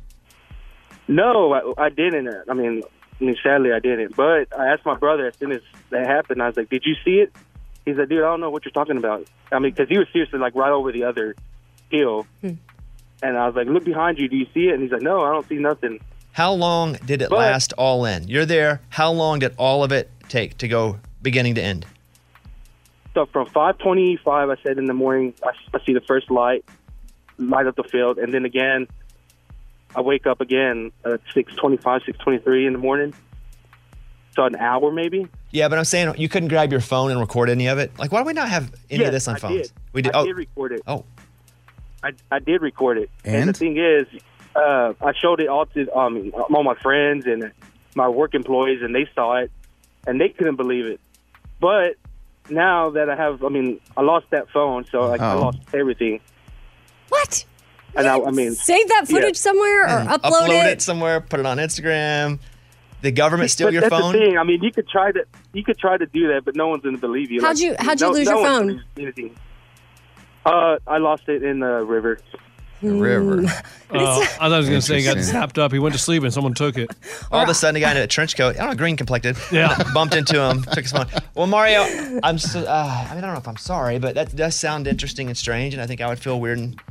No, I, I didn't. I mean, I mean, sadly, I didn't. But I asked my brother as soon as that happened. I was like, "Did you see it?" He's like, "Dude, I don't know what you're talking about." I mean, because he was seriously like right over the other hill, Hmm. and I was like, "Look behind you. Do you see it?" And he's like, "No, I don't see nothing." How long did it But- last all in? You're there. How long did all of it take to go beginning to end? So from five twenty-five, I said in the morning, I, I see the first light light up the field, and then again, I wake up again at six twenty-five, six twenty-three in the morning. So an hour maybe. Yeah, but I'm saying you couldn't grab your phone and record any of it. Like, why do we not have any Yes, of this on I phones? did. We did. I oh, did record it. Oh. I, I did record it. And? the thing is, uh, I showed it all to um, all my friends and my work employees, and they saw it, and they couldn't believe it. But now that I have, I mean, I lost that phone, so like, I Oh. lost everything. What? And I, I mean, Save that footage yeah. somewhere or And upload, upload it? it somewhere. Put it on Instagram. The government steal But your that's phone. the thing. I mean, you could try to you could try to do that, but no one's going to believe you. How'd you- how'd you no, lose no your one phone? believes anything. Uh, I lost it in the river. The river. Uh, I thought I was going to say he got Interesting. snapped up. He went to sleep and someone took it. All of a sudden, a guy in a trench coat, I don't know, green complected, Yeah. bumped into him, took his phone. Well, Mario, I'm so, uh, I mean, I don't know if I'm sorry, but that does sound interesting and strange, and I think I would feel weird and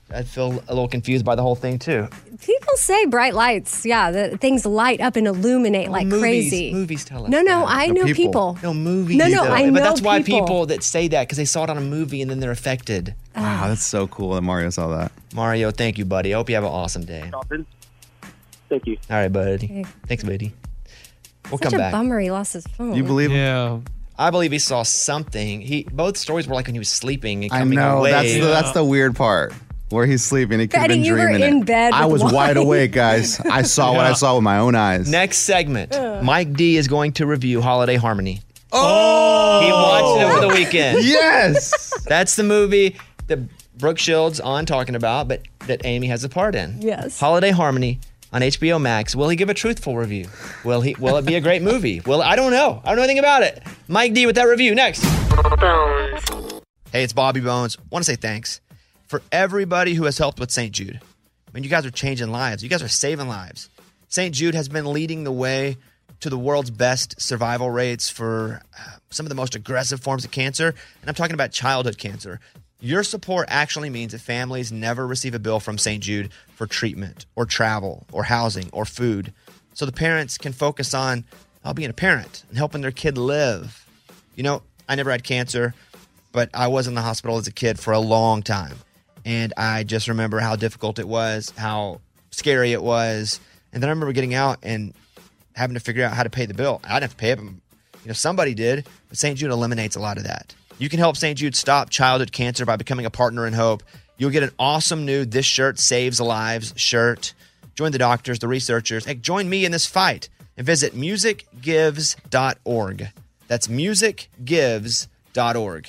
I'd feel a little confused by the whole thing too. People say bright lights. Yeah, the things light up and illuminate like movies, crazy. Movies tell us. No, no, that. I know people. No movies. No, no, though. I know But that's why people. people that say that because they saw it on a movie and then they're affected. Wow, that's so cool that Mario saw that. Mario, thank you, buddy. I hope you have an awesome day. Thank you. All right, buddy. Okay. Thanks, buddy. We'll Such come a back. bummer he lost his phone. You believe him? Yeah. I believe he saw something. He both stories were like when he was sleeping and I coming know. away. That's the, that's the weird part. Where he's sleeping. He could have Betty, been you were dreaming in it. bed I with was wide wine. awake, guys. I saw what I saw with my own eyes. Next segment, Mike D is going to review Holiday Harmony. Oh! He watched it over the weekend. Yes! That's the movie that Brooke Shields on talking about, but that Amy has a part in. Yes. Holiday Harmony on H B O Max. Will he give a truthful review? Will he? Will it be a great movie? Well, I don't know. I don't know anything about it. Mike D with that review next. Hey, it's Bobby Bones. Want to say thanks for everybody who has helped with Saint Jude. I mean, you guys are changing lives. You guys are saving lives. Saint Jude has been leading the way to the world's best survival rates for uh, some of the most aggressive forms of cancer. And I'm talking about childhood cancer. Your support actually means that families never receive a bill from Saint Jude for treatment or travel or housing or food. So the parents can focus on uh, being a parent and helping their kid live. You know, I never had cancer, but I was in the hospital as a kid for a long time. And I just remember how difficult it was, how scary it was. And then I remember getting out and having to figure out how to pay the bill. I didn't have to pay it, but you know, somebody did. But Saint Jude eliminates a lot of that. You can help Saint Jude stop childhood cancer by becoming a partner in hope. You'll get an awesome new This Shirt Saves Lives shirt. Join the doctors, the researchers. Hey, join me in this fight and visit music gives dot org. That's music gives dot org.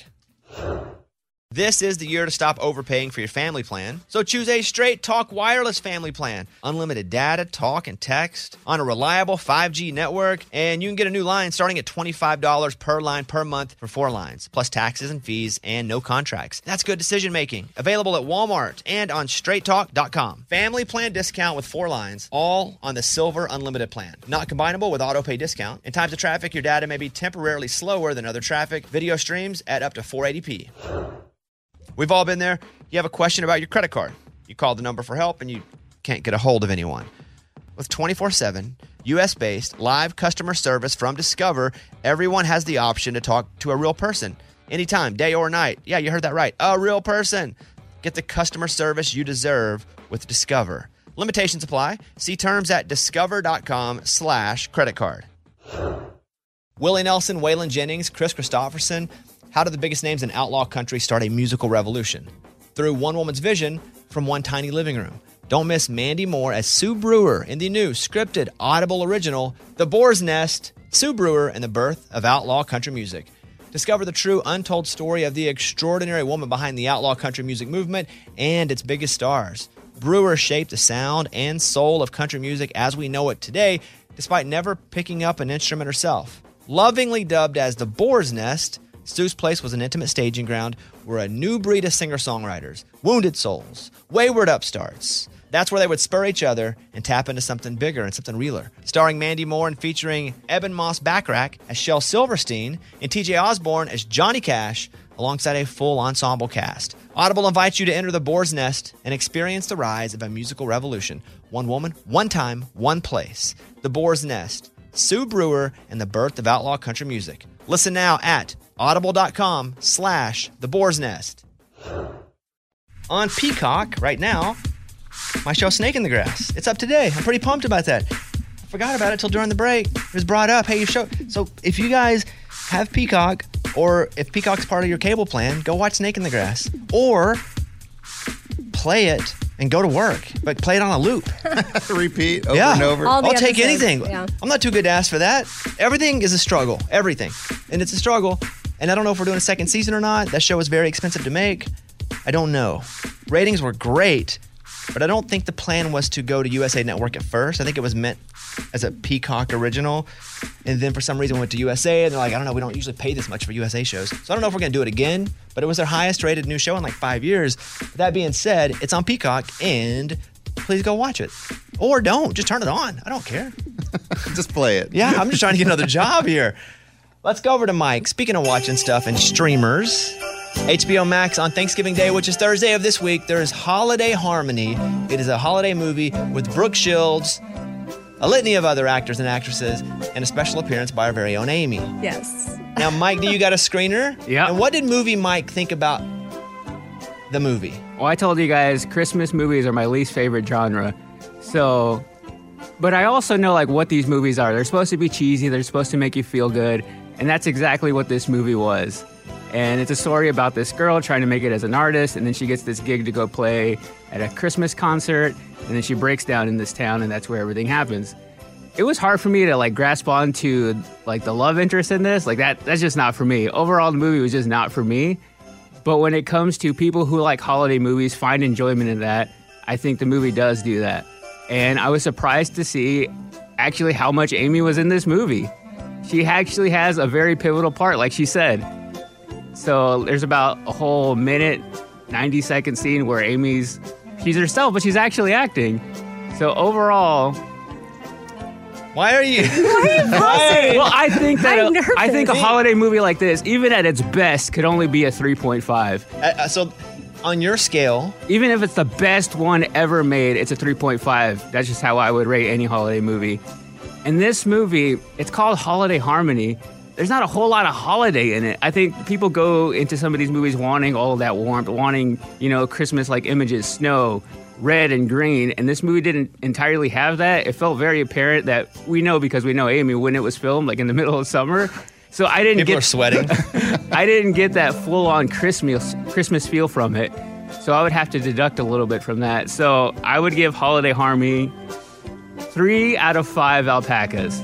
This is the year to stop overpaying for your family plan. So choose a Straight Talk Wireless family plan. Unlimited data, talk, and text on a reliable five G network. And you can get a new line starting at twenty-five dollars per line per month for four lines, plus taxes and fees and no contracts. That's good decision making. Available at Walmart and on straight talk dot com. Family plan discount with four lines, all on the Silver Unlimited plan. Not combinable with auto pay discount. In times of traffic, your data may be temporarily slower than other traffic. Video streams at up to four eighty p. We've all been there. You have a question about your credit card. You call the number for help and you can't get a hold of anyone. With twenty-four seven, U S-based live customer service from Discover, everyone has the option to talk to a real person. Anytime, day or night. Yeah, you heard that right. A real person. Get the customer service you deserve with Discover. Limitations apply. See terms at discover.com slash credit card. Willie Nelson, Waylon Jennings, Chris Christopherson. How did the biggest names in outlaw country start a musical revolution? Through one woman's vision from one tiny living room. Don't miss Mandy Moore as Sue Brewer in the new scripted Audible original, The Boar's Nest, Sue Brewer and the Birth of Outlaw Country Music. Discover the true untold story of the extraordinary woman behind the outlaw country music movement and its biggest stars. Brewer shaped the sound and soul of country music as we know it today, despite never picking up an instrument herself. Lovingly dubbed as The Boar's Nest, Sue's place was an intimate staging ground where a new breed of singer-songwriters, wounded souls, wayward upstarts, that's where they would spur each other and tap into something bigger and something realer. Starring Mandy Moore and featuring Eben Moss Backrack as Shel Silverstein and T J Osborne as Johnny Cash, alongside a full ensemble cast. Audible invites you to enter the Boar's Nest and experience the rise of a musical revolution. One woman, one time, one place. The Boar's Nest, Sue Brewer, and the birth of outlaw country music. Listen now at audible.com slash the Boar's Nest. On Peacock right now, my show Snake in the Grass. It's up today. I'm pretty pumped about that. I forgot about it till during the break. It was brought up. Hey, your show. So if you guys have Peacock, or if Peacock's part of your cable plan, go watch Snake in the Grass. Or play it and go to work, but play it on a loop. Repeat over yeah. and over. All the I'll take episodes, anything. yeah. I'm not too good to ask for that. Everything is a struggle. Everything. And it's a struggle. And I don't know if we're doing a second season or not. That show is very expensive to make. I don't know. Ratings were great, but I don't think the plan was to go to U S A Network at first. I think it was meant as a Peacock original. And then for some reason went to U S A, and they're like, I don't know, we don't usually pay this much for U S A shows. So I don't know if we're going to do it again, but it was their highest rated new show in like five years. That being said, it's on Peacock, and please go watch it. Or don't. Just turn it on. I don't care. Just play it. Yeah, I'm just trying to get another job here. Let's go over to Mike. Speaking of watching stuff and streamers, H B O Max on Thanksgiving Day, which is Thursday of this week, there is Holiday Harmony. It is a holiday movie with Brooke Shields, a litany of other actors and actresses, and a special appearance by our very own Amy. Yes. Now, Mike, do you got a screener? Yeah. And what did Movie Mike think about the movie? Well, I told you guys Christmas movies are my least favorite genre. So, but I also know like what these movies are. They're supposed to be cheesy. They're supposed to make you feel good. And that's exactly what this movie was. And it's a story about this girl trying to make it as an artist. And then she gets this gig to go play at a Christmas concert. And then she breaks down in this town, and that's where everything happens. It was hard for me to like grasp onto like the love interest in this. Like that, that's just not for me. Overall, the movie was just not for me. But when it comes to people who like holiday movies, find enjoyment in that, I think the movie does do that. And I was surprised to see actually how much Amy was in this movie. She actually has a very pivotal part, like she said. So there's about a whole minute, ninety second scene where Amy's, she's herself, but she's actually acting. So overall, why are you? Why are you pausing? Well, I think that I'm a, nervous. I think a holiday movie like this, even at its best, could only be a three point five. Uh, so, on your scale, even if it's the best one ever made, it's a three point five. That's just how I would rate any holiday movie. And this movie, it's called Holiday Harmony. There's not a whole lot of holiday in it. I think people go into some of these movies wanting all of that warmth, wanting, you know, Christmas-like images, snow, red and green, and this movie didn't entirely have that. It felt very apparent that we know because we know Amy when it was filmed, like in the middle of summer. So I didn't people get are sweating. I didn't get that full-on Christmas Christmas feel from it. So I would have to deduct a little bit from that. So I would give Holiday Harmony three out of five alpacas.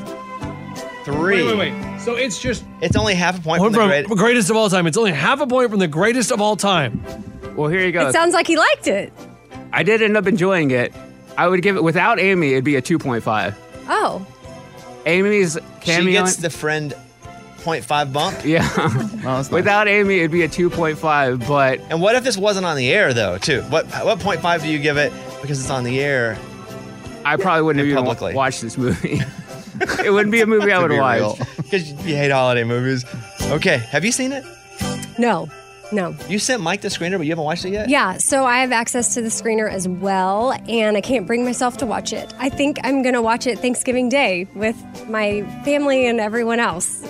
Three. Wait, wait, wait. So it's just It's only half a point from one the from great. greatest of all time. It's only half a point from the greatest of all time. Well, here you go. It sounds like he liked it. I did end up enjoying it. I would give it, without Amy, it'd be a two point five. Oh. Amy's cameo. She gets the friend zero point five bump. Yeah. Without Amy, it'd be a two point five, but. And what if this wasn't on the air, though, too? What what point five do you give it because it's on the air? I probably wouldn't have publicly. even watched this movie. It wouldn't be a movie I would watch. Because you hate holiday movies. Okay, have you seen it? No. No. You sent Mike the screener, but you haven't watched it yet? Yeah, so I have access to the screener as well, and I can't bring myself to watch it. I think I'm going to watch it Thanksgiving Day with my family and everyone else.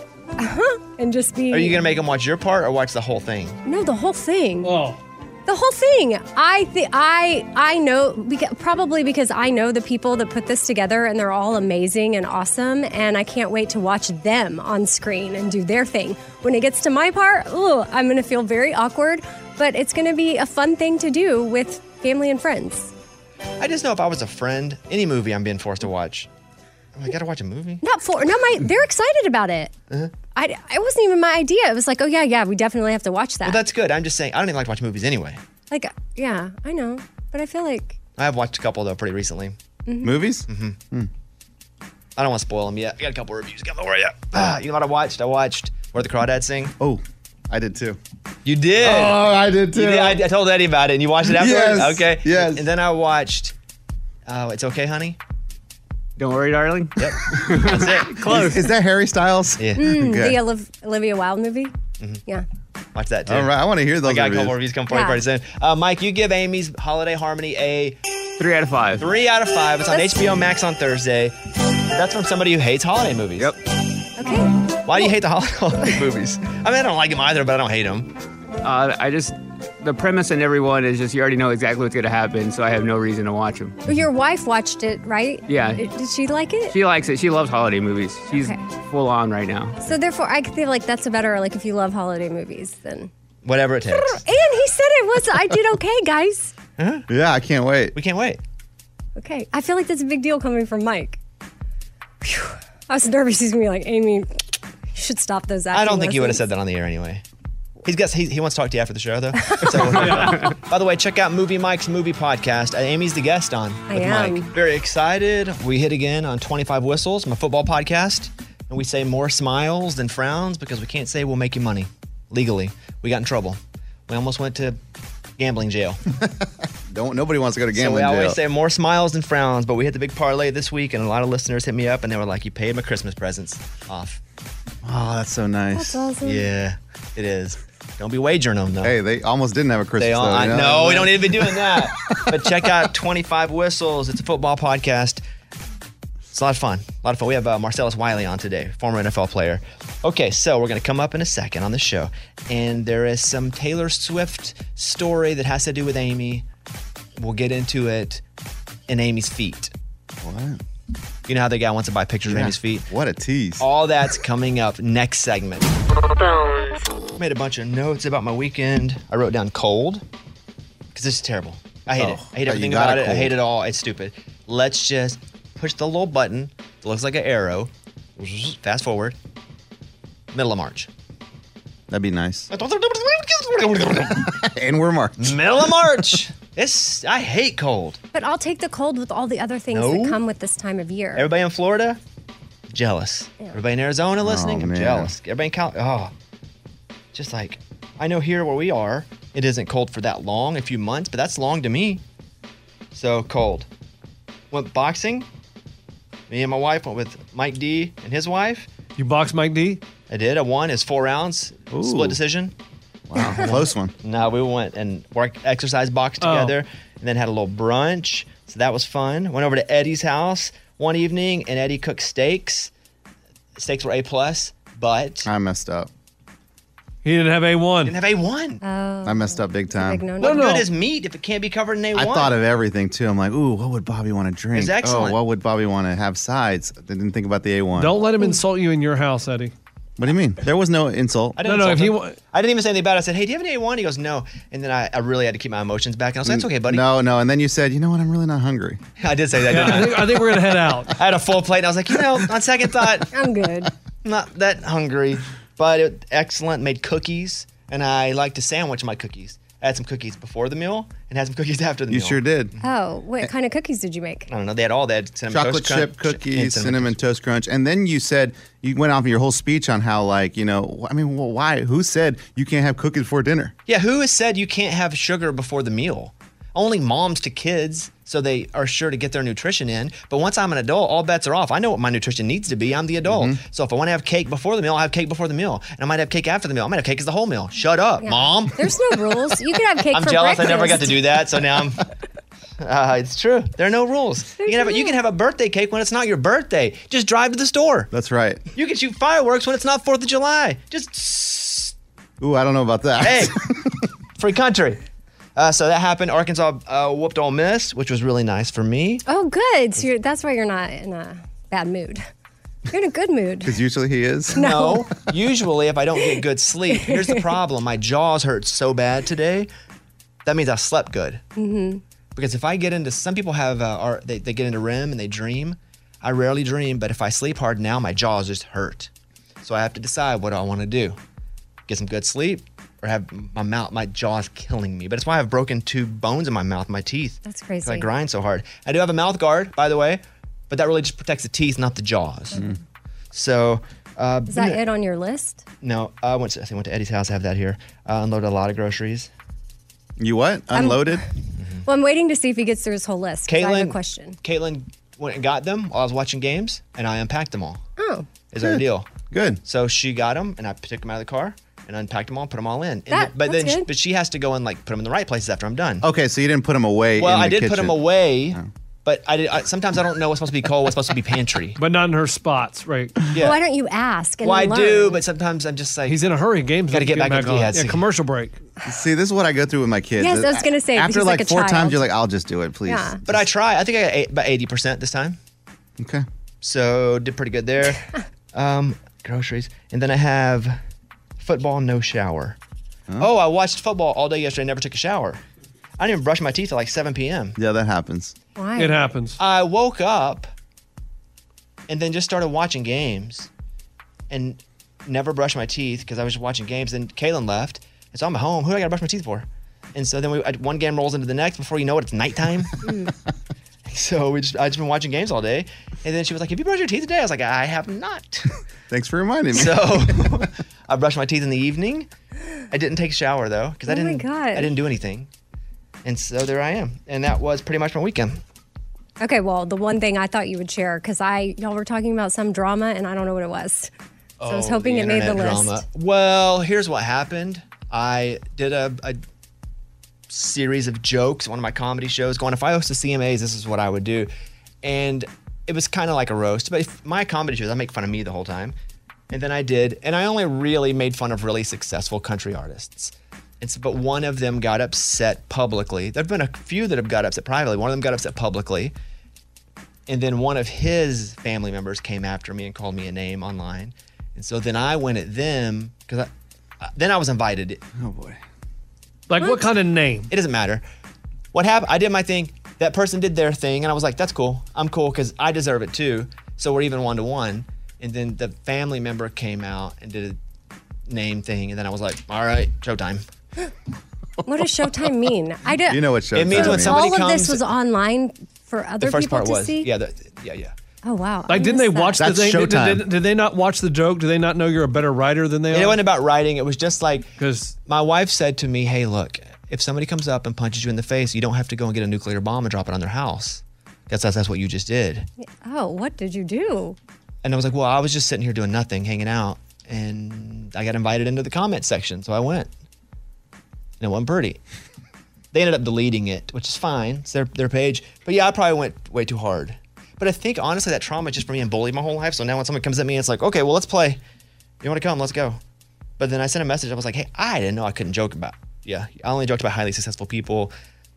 And just be... Are you going to make them watch your part or watch the whole thing? No, the whole thing. Oh. The whole thing. I think I I know beca- probably because I know the people that put this together, and they're all amazing and awesome, and I can't wait to watch them on screen and do their thing. When it gets to my part, ooh, I'm going to feel very awkward, but it's going to be a fun thing to do with family and friends. I just know if I was a friend, any movie I'm being forced to watch, oh, I got to watch a movie? Not for no, my they're excited about it. Uh-huh. I it wasn't even my idea. It was like, oh yeah, yeah, we definitely have to watch that. Well, that's good. I'm just saying, I don't even like to watch movies anyway. Like, yeah, I know, but I feel like I have watched a couple, though, pretty recently. Mhm. Movies? Mm-hmm. I don't want to spoil them yet. I got a couple reviews coming over yet. Ah, you know what I watched? I watched Where the Crawdads Sing. Oh, I did too. You did? Oh, I did too. You did? I, I told Eddie about it, and you watched it afterwards? Yes, Okay. yes. And then I watched Oh, It's Okay, Honey. Don't worry, darling. Yep. That's it. Close. Is, is that Harry Styles? Yeah. mm, Good. the Oliv- Olivia Wilde movie. Yeah. Watch that, too. All right, I want to hear those I got reviews. a couple reviews coming for you Yeah. pretty soon. Uh, Mike, you give Amy's Holiday Harmony a three out of five. Three out of five. It's on That's- H B O Max on Thursday. That's from somebody who hates holiday movies. Yep. Okay. Why do you hate the holiday movies? I mean, I don't like them either, but I don't hate them. Uh, I just, the premise in everyone is just you already know exactly what's going to happen, so I have no reason to watch them. Your wife watched it, right? Yeah. Did did she like it? She likes it. She loves holiday movies. She's Okay. full on right now. So therefore, I feel like that's a better, like if you love holiday movies, then. Whatever it takes. And he said it was. I did okay, guys. Huh? Yeah, I can't wait. We can't wait. Okay, I feel like that's a big deal coming from Mike. Phew. I was nervous. He's gonna be like, Amy, you should stop those. I don't think you would have lessons." said that on the air anyway. He's got, he, he wants to talk to you after the show, though. So, by the way, check out Movie Mike's movie podcast. Uh, Amy's the guest on I with am. Mike. Very excited. We hit again on twenty-five Whistles, my football podcast. And we say more smiles than frowns because we can't say we'll make you money legally. We got in trouble. We almost went to gambling jail. Don't nobody wants to go to So gambling we always jail. say more smiles than frowns, but we hit the big parlay this week, and a lot of listeners hit me up, and they were like, you paid my Christmas presents off. Oh, that's so nice. That's awesome. Yeah, it is. Don't be wagering them, though. Hey, they almost didn't have a Christmas. They all, though, I you know? know, we don't need to be doing that. But check out twenty-five Whistles. It's a football podcast. It's a lot of fun. A lot of fun. We have uh, Marcellus Wiley on today, former N F L player. Okay, so we're going to come up in a second on the show. And there is some Taylor Swift story that has to do with Amy. We'll get into it in Amy's feet. What? You know how the guy wants to buy pictures Yeah. of Amy's feet? What a tease. All that's coming up next segment. Made a bunch of notes about my weekend. I wrote down cold because this is terrible. I hate Oh, it. I hate you everything got about a it. I cold. hate it all. It's stupid. Let's just push the little button that looks like an arrow. Fast forward. Middle of March. That'd be nice. And we're March. Middle of March. It's, I hate cold. But I'll take the cold with all the other things No. that come with this time of year. Everybody in Florida, jealous. Everybody in Arizona listening, Oh, I'm man. jealous. Everybody in Cal, oh, just like, I know here where we are, it isn't cold for that long, a few months, but that's long to me. So cold. Went boxing. Me and my wife went with Mike D and his wife. You boxed Mike D? I did. I won. It's four rounds, Ooh. split decision. Wow, close one. No, we went and worked, exercise boxed Oh. together, and then had a little brunch. So that was fun. Went over to Eddie's house one evening, and Eddie cooked steaks. Steaks were A plus, but I messed up. He didn't have A one. didn't have A one. Oh. I messed up big time. Big no What no. good is meat if it can't be covered in A one? I thought of everything too. I'm like, ooh, what would Bobby want to drink? It's excellent. Oh, what would Bobby want to have sides? I didn't think about the A one. Don't let him insult you in your house, Eddie. What do you mean? There was no insult. I didn't No, no, insult if he him. wa- I didn't even say anything about it. I said, hey, do you have an A one? He goes, no. And then I, I really had to keep my emotions back. And I was like, that's okay, buddy. No, no. And then you said, you know what? I'm really not hungry. I did say that, Yeah, didn't I I? think, I think we're gonna head out. I had a full plate, and I was like, you know, on second thought, I'm good. I'm not that hungry. But it, excellent. Made cookies, and I like to sandwich my cookies. I had some cookies before the meal and had some cookies after the You meal. sure did. Oh, what kind of cookies did you make? I don't know. They had all. They had cinnamon Chocolate toast chip crunch cookies, and cinnamon toast crunch, and then you said you went off your whole speech on how, like, you know, I mean, well, why? Who said you can't have cookies before dinner? Yeah, who has said you can't have sugar before the meal? Only moms to kids, so they are sure to get their nutrition in. But once I'm an adult, all bets are off. I know what my nutrition needs to be. I'm the adult. Mm-hmm. So if I want to have cake before the meal, I'll have cake before the meal. And I might have cake after the meal. I might have cake as the whole meal. Shut up, Yeah. mom. There's no rules. You can have cake I'm for jealous. breakfast. I never got to do that, so now I'm. Uh, it's true. There are no rules. You can, have a, you can have a birthday cake when it's not your birthday. Just drive to the store. That's right. You can shoot fireworks when it's not fourth of July. Just Ooh, I don't know about that. hey, free country. Uh, so that happened. Arkansas uh, whooped Ole Miss, which was really nice for me. Oh, good. So you're, that's why you're not in a bad mood. You're in a good mood. Because usually he is. No. Usually, if I don't get good sleep, here's the problem. My jaws hurt so bad today. That means I slept good. Mm-hmm. Because if I get into, some people have, uh, are, they, they get into R E M and they dream. I rarely dream, but if I sleep hard now, my jaws just hurt. So I have to decide what I want to do. Get some good sleep or have my mouth, my jaws killing me. But it's why I have broken two bones in my mouth, my teeth. That's 'Cause crazy. I grind so hard. I do have a mouth guard, by the way, but that really just protects the teeth, not the jaws. So, uh, Is that it on your list? no, I went to, I think I went to Eddie's house. I have that here. Uh, unloaded a lot of groceries. You what? Unloaded? Well, I'm waiting to see if he gets through his whole list. 'cause I have Caitlin- a question. Caitlin went and got them while I was watching games, and I unpacked them all. Oh. Is our Good. deal. Good. So she got them, and I took them out of the car and unpacked them all, put them all in. And That- then- but that's then, she, good. but she has to go and like put them in the right places after I'm done. Okay, so you didn't put them away well, in the I did put kitchen. them away, but I did. I, sometimes I don't know what's supposed to be cold, what's supposed to be pantry. But not in her spots, right? Yeah. Why don't you ask? And Well, I then do, learn? but sometimes I'm just like He's in a hurry. Game's Got to get back into the on. head. Yeah, commercial break. See, this is what I go through with my kids. Yes, I was gonna say, After because like, like a four child. times, you're like, I'll just do it, please. Yeah. But I try. I think I got eight, about eighty percent this time. Okay. So did pretty good there. um, groceries, and then I have football, no shower. Oh, I watched football all day yesterday. Never took a shower. I didn't even brush my teeth at like seven p.m. Yeah, that happens. Why? It happens. I woke up and then just started watching games and never brushed my teeth because I was just watching games. Then Kaylin left, and so I'm at home. Who do I got to brush my teeth for? And so then we I, one game rolls into the next. Before you know it, it's nighttime. So we just I just been watching games all day. And then she was like, "Have you brushed your teeth today?" I was like, "I have not." Thanks for reminding me. So I brushed my teeth in the evening. I didn't take a shower though because I Oh my didn't. God. I didn't do anything. And so there I am. And that was pretty much my weekend. Okay, well, the one thing I thought you would share, because I y'all were talking about some drama and I don't know what it was. So I was Oh, hoping the it made the internet list. drama. Well, here's what happened. I did a, a series of jokes, one of my comedy shows, going, if I hosted C M As, this is what I would do. And it was kind of like a roast, but if my comedy shows, I make fun of me the whole time. And then I did, and I only really made fun of really successful country artists. It's, but one of them got upset publicly. There have been a few that have got upset privately. One of them got upset publicly. And then one of his family members came after me and called me a name online. And so then I went at them, because I, then I was invited. Oh, boy. Like, what? what kind of name? It doesn't matter. What happened, I did my thing. That person did their thing, and I was like, that's cool. I'm cool, because I deserve it too. So we're even one-to-one. And then the family member came out and did a name thing, and then I was like, all right, showtime. What does showtime mean? I do, You know what showtime It means when means. somebody all of comes. this was online for other the first people part to was. see? Yeah, the, yeah, yeah. Oh, wow. Like, I didn't they missed that. watch the That's thing? Did, did, showtime. did, did they not watch the joke? Do they not know you're a better writer than they It are? wasn't about writing. It was just like, because my wife said to me, hey, look, if somebody comes up and punches you in the face, you don't have to go and get a nuclear bomb and drop it on their house. Guess that's, that's what you just did. Oh, what did you do? And I was like, well, I was just sitting here doing nothing, hanging out. And I got invited into the comment section, so I went. And it wasn't pretty. They ended up deleting it, which is fine. It's their, their page. But yeah, I probably went way too hard. But I think, honestly, that trauma is just for me and bullied my whole life. So now when someone comes at me, it's like, okay, well, let's play. You want to come? Let's go. But then I sent a message. I was like, hey, I didn't know I couldn't joke about. Yeah, I only joked about highly successful people.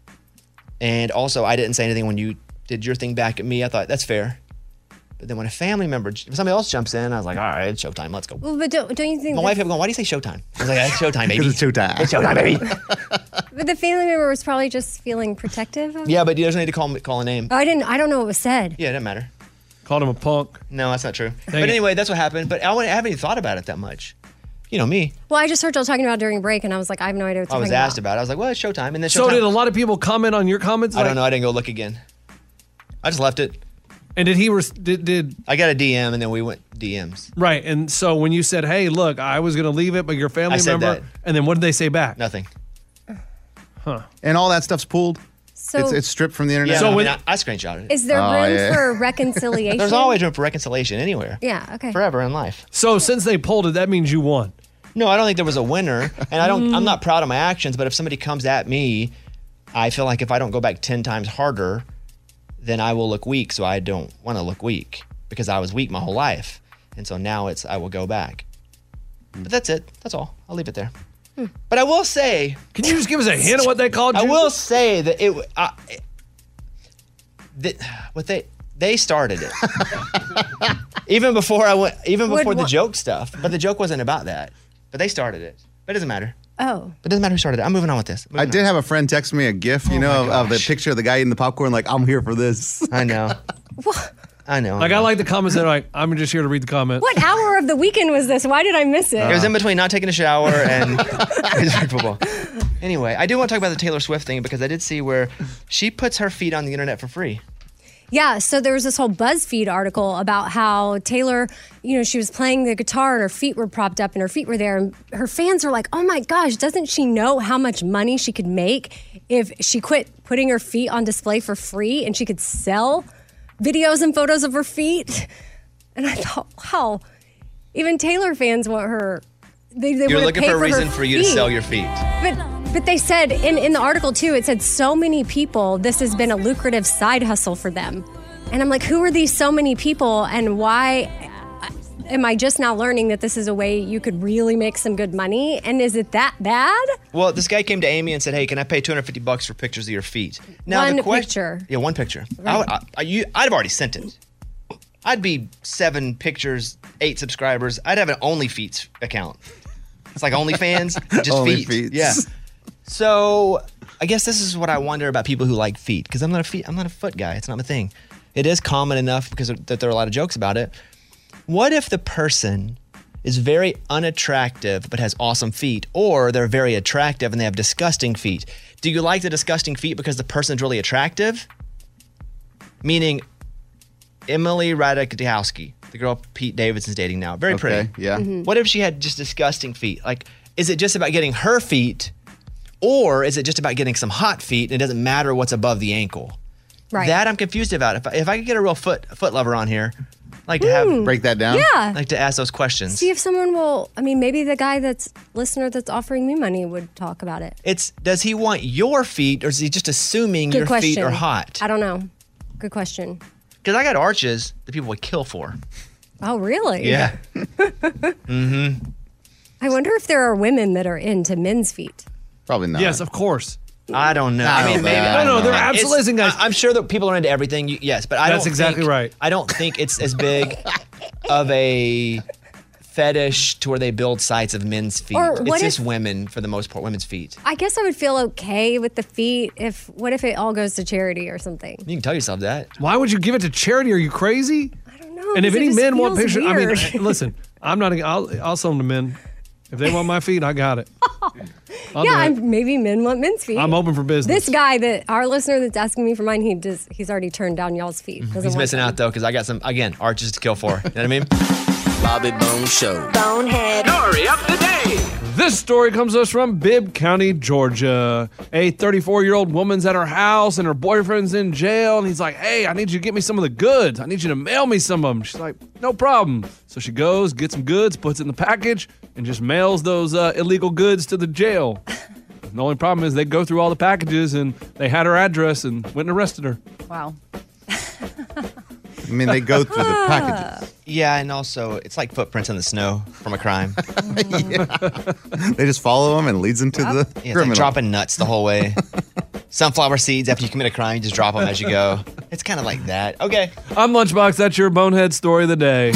And also, I didn't say anything when you did your thing back at me. I thought, that's fair. But then when a family member, if somebody else jumps in, I was like, all right, it's showtime. Let's go. Well, but don't, don't you think My that- wife kept going, why do you say showtime? I was like, it's showtime, baby. Because it's showtime. It's showtime, baby. But the family member was probably just feeling protective of Yeah, but you don't need to call, call a name. Oh, I didn't. I don't know what was said. Yeah, it doesn't matter. Called him a punk. No, that's not true. Dang but it. anyway, that's what happened. But I wouldn't- I haven't even thought about it that much. You know me. Well, I just heard y'all talking about it during break, and I was like, I have no idea what I you're was talking asked about it. I was like, well, it's showtime. And then So showtime. did a lot of people comment on your comments? I Like- don't know. I didn't go look again. I just left it. And did he, res- did, did, I got a D M and then we went D Ms. right. And so when you said, hey, look, I was going to leave it, but your family I said member, that. and then what did they say back? Nothing. Huh. And all that stuff's pulled? So- it's, it's stripped from the internet? Yeah, So I, when- mean, I, I screenshotted it. Is there Oh, room yeah. for reconciliation? There's always room for reconciliation anywhere. Yeah. Okay. Forever in life. So since they pulled it, that means you won. No, I don't think there was a winner. And I don't Mm. I'm not proud of my actions, but if somebody comes at me, I feel like if I don't go back ten times harder, then I will look weak. So I don't want to look weak because I was weak my whole life. And so now it's I will go back. But that's it. That's all. I'll leave it there. Hmm. But I will say, Can you just give us a hint of what they called you? I will say that it uh, it- that what they they started it. even before I went even Would before the wa- joke stuff. But the joke wasn't about that. But they started it. But it doesn't matter. Oh. It doesn't matter who started it. I'm moving on with this. I did have a friend text me a GIF, you Oh know, my of, of the gosh. picture of the guy eating the popcorn, like, I'm here for this. I know. I know. Like, I like the comments that are like, I'm just here to read the comments. What hour of the weekend was this? Why did I miss it? It was in between not taking a shower and football. Anyway, I do want to talk about the Taylor Swift thing because I did see where she puts her feet on the internet for free. Yeah, so there was this whole BuzzFeed article about how Taylor, you know, she was playing the guitar and her feet were propped up and her feet were there. And her fans were like, oh my gosh, doesn't she know how much money she could make if she quit putting her feet on display for free and she could sell videos and photos of her feet? And I thought, wow, even Taylor fans want her. They, they You're wanna looking pay for a her reason for you to feet. sell your feet. But but they said in, in the article too, it said so many people, this has been a lucrative side hustle for them. And I'm like, who are these so many people and why am I just now learning that this is a way you could really make some good money? And is it that bad? Well, this guy came to Amy and said, hey, can I pay two hundred fifty bucks for pictures of your feet? One the que- picture. Yeah, one picture. I Right. would, I, I, you, I'd have already sent it. I'd be seven pictures, eight subscribers. I'd have an OnlyFeet account. It's like OnlyFans, just Only feet. feet. Yeah. So I guess this is what I wonder about people who like feet because I'm not a feet. I'm not a foot guy. It's not my thing. It is common enough because that there are a lot of jokes about it. What if the person is very unattractive but has awesome feet, or they're very attractive and they have disgusting feet? Do you like the disgusting feet because the person's really attractive? Meaning, Emily Ratajkowski, the girl Pete Davidson's dating now, very Okay, pretty. yeah. Mm-hmm. What if she had just disgusting feet? Like, is it just about getting her feet, or is it just about getting some hot feet and it doesn't matter what's above the ankle? Right. That I'm confused about. If I, if I could get a real foot foot lover on here, I'd like to have Mm. break that down. Yeah. I'd like to ask those questions. See if someone will. I mean, maybe the guy that's listener that's offering me money would talk about it. It's does he want your feet or is he just assuming Good your question. feet are hot? I don't know. Good question. Because I got arches that people would kill for. Oh, really? Yeah. mm-hmm. I wonder if there are women that are into men's feet. Probably not. Yes, of course. I don't know. I I mean, don't maybe. know. I No, no, don't they're know. absolutely It's- guys. I- I'm sure that people are into everything. you- Yes, but I That's don't. exactly think- right. I don't think it's as big of a fetish to where they build sites of men's feet. Or It's what just if- women for the most part, women's feet. I guess I would feel okay with the feet if. What if it all goes to charity or something? You can tell yourself that. Why would you give it to charity? Are you crazy? I don't know. And if 'cause it any just men want feels pictures, I mean, weird. listen, I'm not. I'll, I'll sell them to men. If they want my feet, I got it. I'll yeah, do it. I'm, maybe men want men's feet. I'm open for business. This guy that our listener that's asking me for mine, he does. He's already turned down y'all's feet. Doesn't He's want missing them. out though because I got some again arches to kill for. You know what I mean? Bobby Bone Show. Bonehead. Story of the day. This story comes to us from Bibb County, Georgia. A thirty-four-year-old woman's at her house and her boyfriend's in jail. And he's like, hey, I need you to get me some of the goods. I need you to mail me some of them. She's like, no problem. So she goes, gets some goods, puts it in the package, and just mails those uh, illegal goods to the jail. The only problem is they go through all the packages and they had her address and went and arrested her. Wow. I mean, they go through the packages. Yeah, and also it's like footprints in the snow from a crime. They just follow them and leads them to the Yeah, it's like criminal. dropping nuts the whole way. Sunflower seeds after you commit a crime, you just drop them as you go. It's kind of like that. Okay. I'm Lunchbox. That's your bonehead story of the day.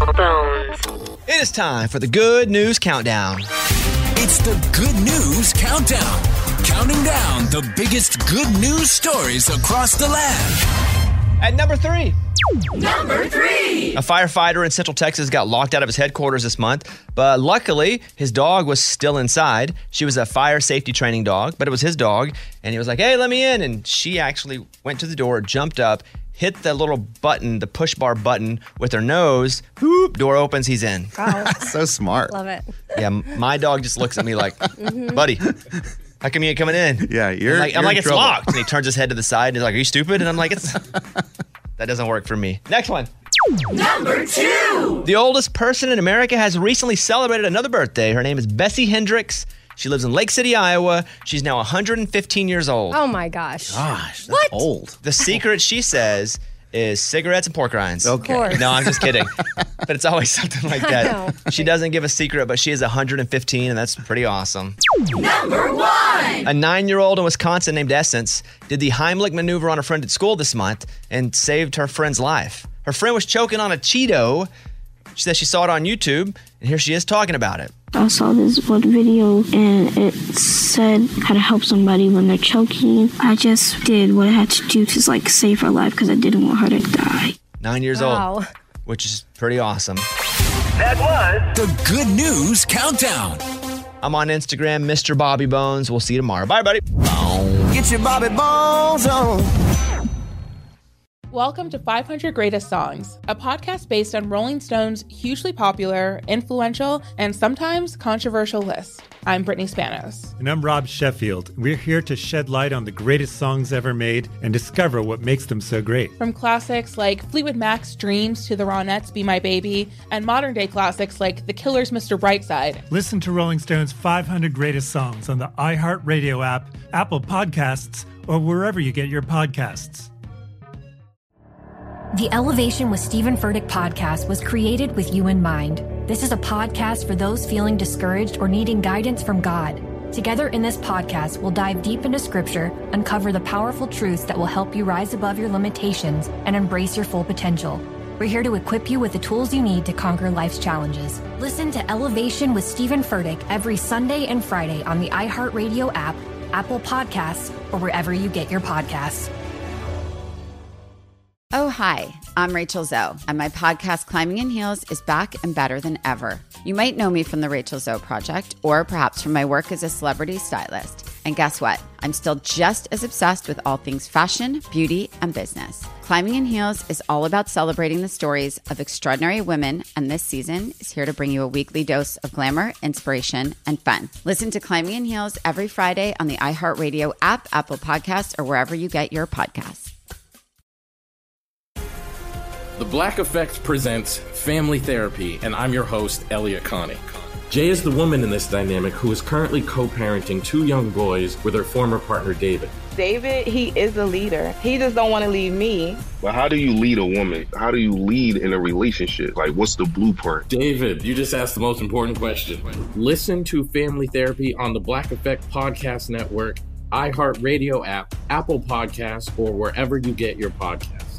It is time for the good news countdown. It's the Good News Countdown. Counting down the biggest good news stories across the land. At number three. Number three. A firefighter in Central Texas got locked out of his headquarters this month, but luckily his dog was still inside. She was a fire safety training dog, but it was his dog, and he was like, hey, let me in. And she actually went to the door, jumped up, hit the little button, the push bar button with her nose. Whoop, door opens, he's in. Wow. So smart. Love it. Yeah, m- my dog just looks at me like, Mhm. buddy, how come you ain't coming in? Yeah, you're. I'm like, I'm you're like in it's trouble. locked. And he turns his head to the side and he's like, are you stupid? And I'm like, it's that doesn't work for me. Next one. Number two. The oldest person in America has recently celebrated another birthday. Her name is Bessie Hendricks. She lives in Lake City, Iowa. She's now one hundred fifteen years old. Oh my gosh. Gosh, that's What? old. The secret, she says, is cigarettes and pork rinds. Okay. Of course. No, I'm just kidding. But it's always something like I that. know. She doesn't give a secret, but she is one hundred fifteen, and that's pretty awesome. Number one. A nine-year-old in Wisconsin named Essence did the Heimlich maneuver on a friend at school this month and saved her friend's life. Her friend was choking on a Cheeto. She says she saw it on YouTube, and here she is talking about it. I saw this one video and it said how to help somebody when they're choking. I just did what I had to do to like save her life because I didn't want her to die. Nine years Wow. old, which is pretty awesome. That was the Good News Countdown. I'm on Instagram, Mister Bobby Bones. We'll see you tomorrow. Bye, buddy. Get your Bobby Bones on. Welcome to five hundred Greatest Songs, a podcast based on Rolling Stone's hugely popular, influential, and sometimes controversial list. I'm Brittany Spanos. And I'm Rob Sheffield. We're here to shed light on the greatest songs ever made and discover what makes them so great. From classics like Fleetwood Mac's Dreams to the Ronettes' Be My Baby, and modern day classics like The Killer's Mister Brightside. Listen to Rolling Stone's five hundred Greatest Songs on the iHeartRadio app, Apple Podcasts, or wherever you get your podcasts. The Elevation with Stephen Furtick podcast was created with you in mind. This is a podcast for those feeling discouraged or needing guidance from God. Together in this podcast, we'll dive deep into scripture, uncover the powerful truths that will help you rise above your limitations and embrace your full potential. We're here to equip you with the tools you need to conquer life's challenges. Listen to Elevation with Stephen Furtick every Sunday and Friday on the iHeartRadio app, Apple Podcasts, or wherever you get your podcasts. Oh, hi, I'm Rachel Zoe, and my podcast, Climbing in Heels, is back and better than ever. You might know me from the Rachel Zoe Project, or perhaps from my work as a celebrity stylist. And guess what? I'm still just as obsessed with all things fashion, beauty, and business. Climbing in Heels is all about celebrating the stories of extraordinary women, and this season is here to bring you a weekly dose of glamour, inspiration, and fun. Listen to Climbing in Heels every Friday on the iHeartRadio app, Apple Podcasts, or wherever you get your podcasts. The Black Effect presents Family Therapy, and I'm your host, Elliot Connie. Jay is the woman in this dynamic who is currently co-parenting two young boys with her former partner, David. David, he is a leader. He just don't want to leave me. But how do you lead a woman? How do you lead in a relationship? Like, what's the blueprint? David, you just asked the most important question. Listen to Family Therapy on the Black Effect Podcast Network, iHeartRadio app, Apple Podcasts, or wherever you get your podcasts.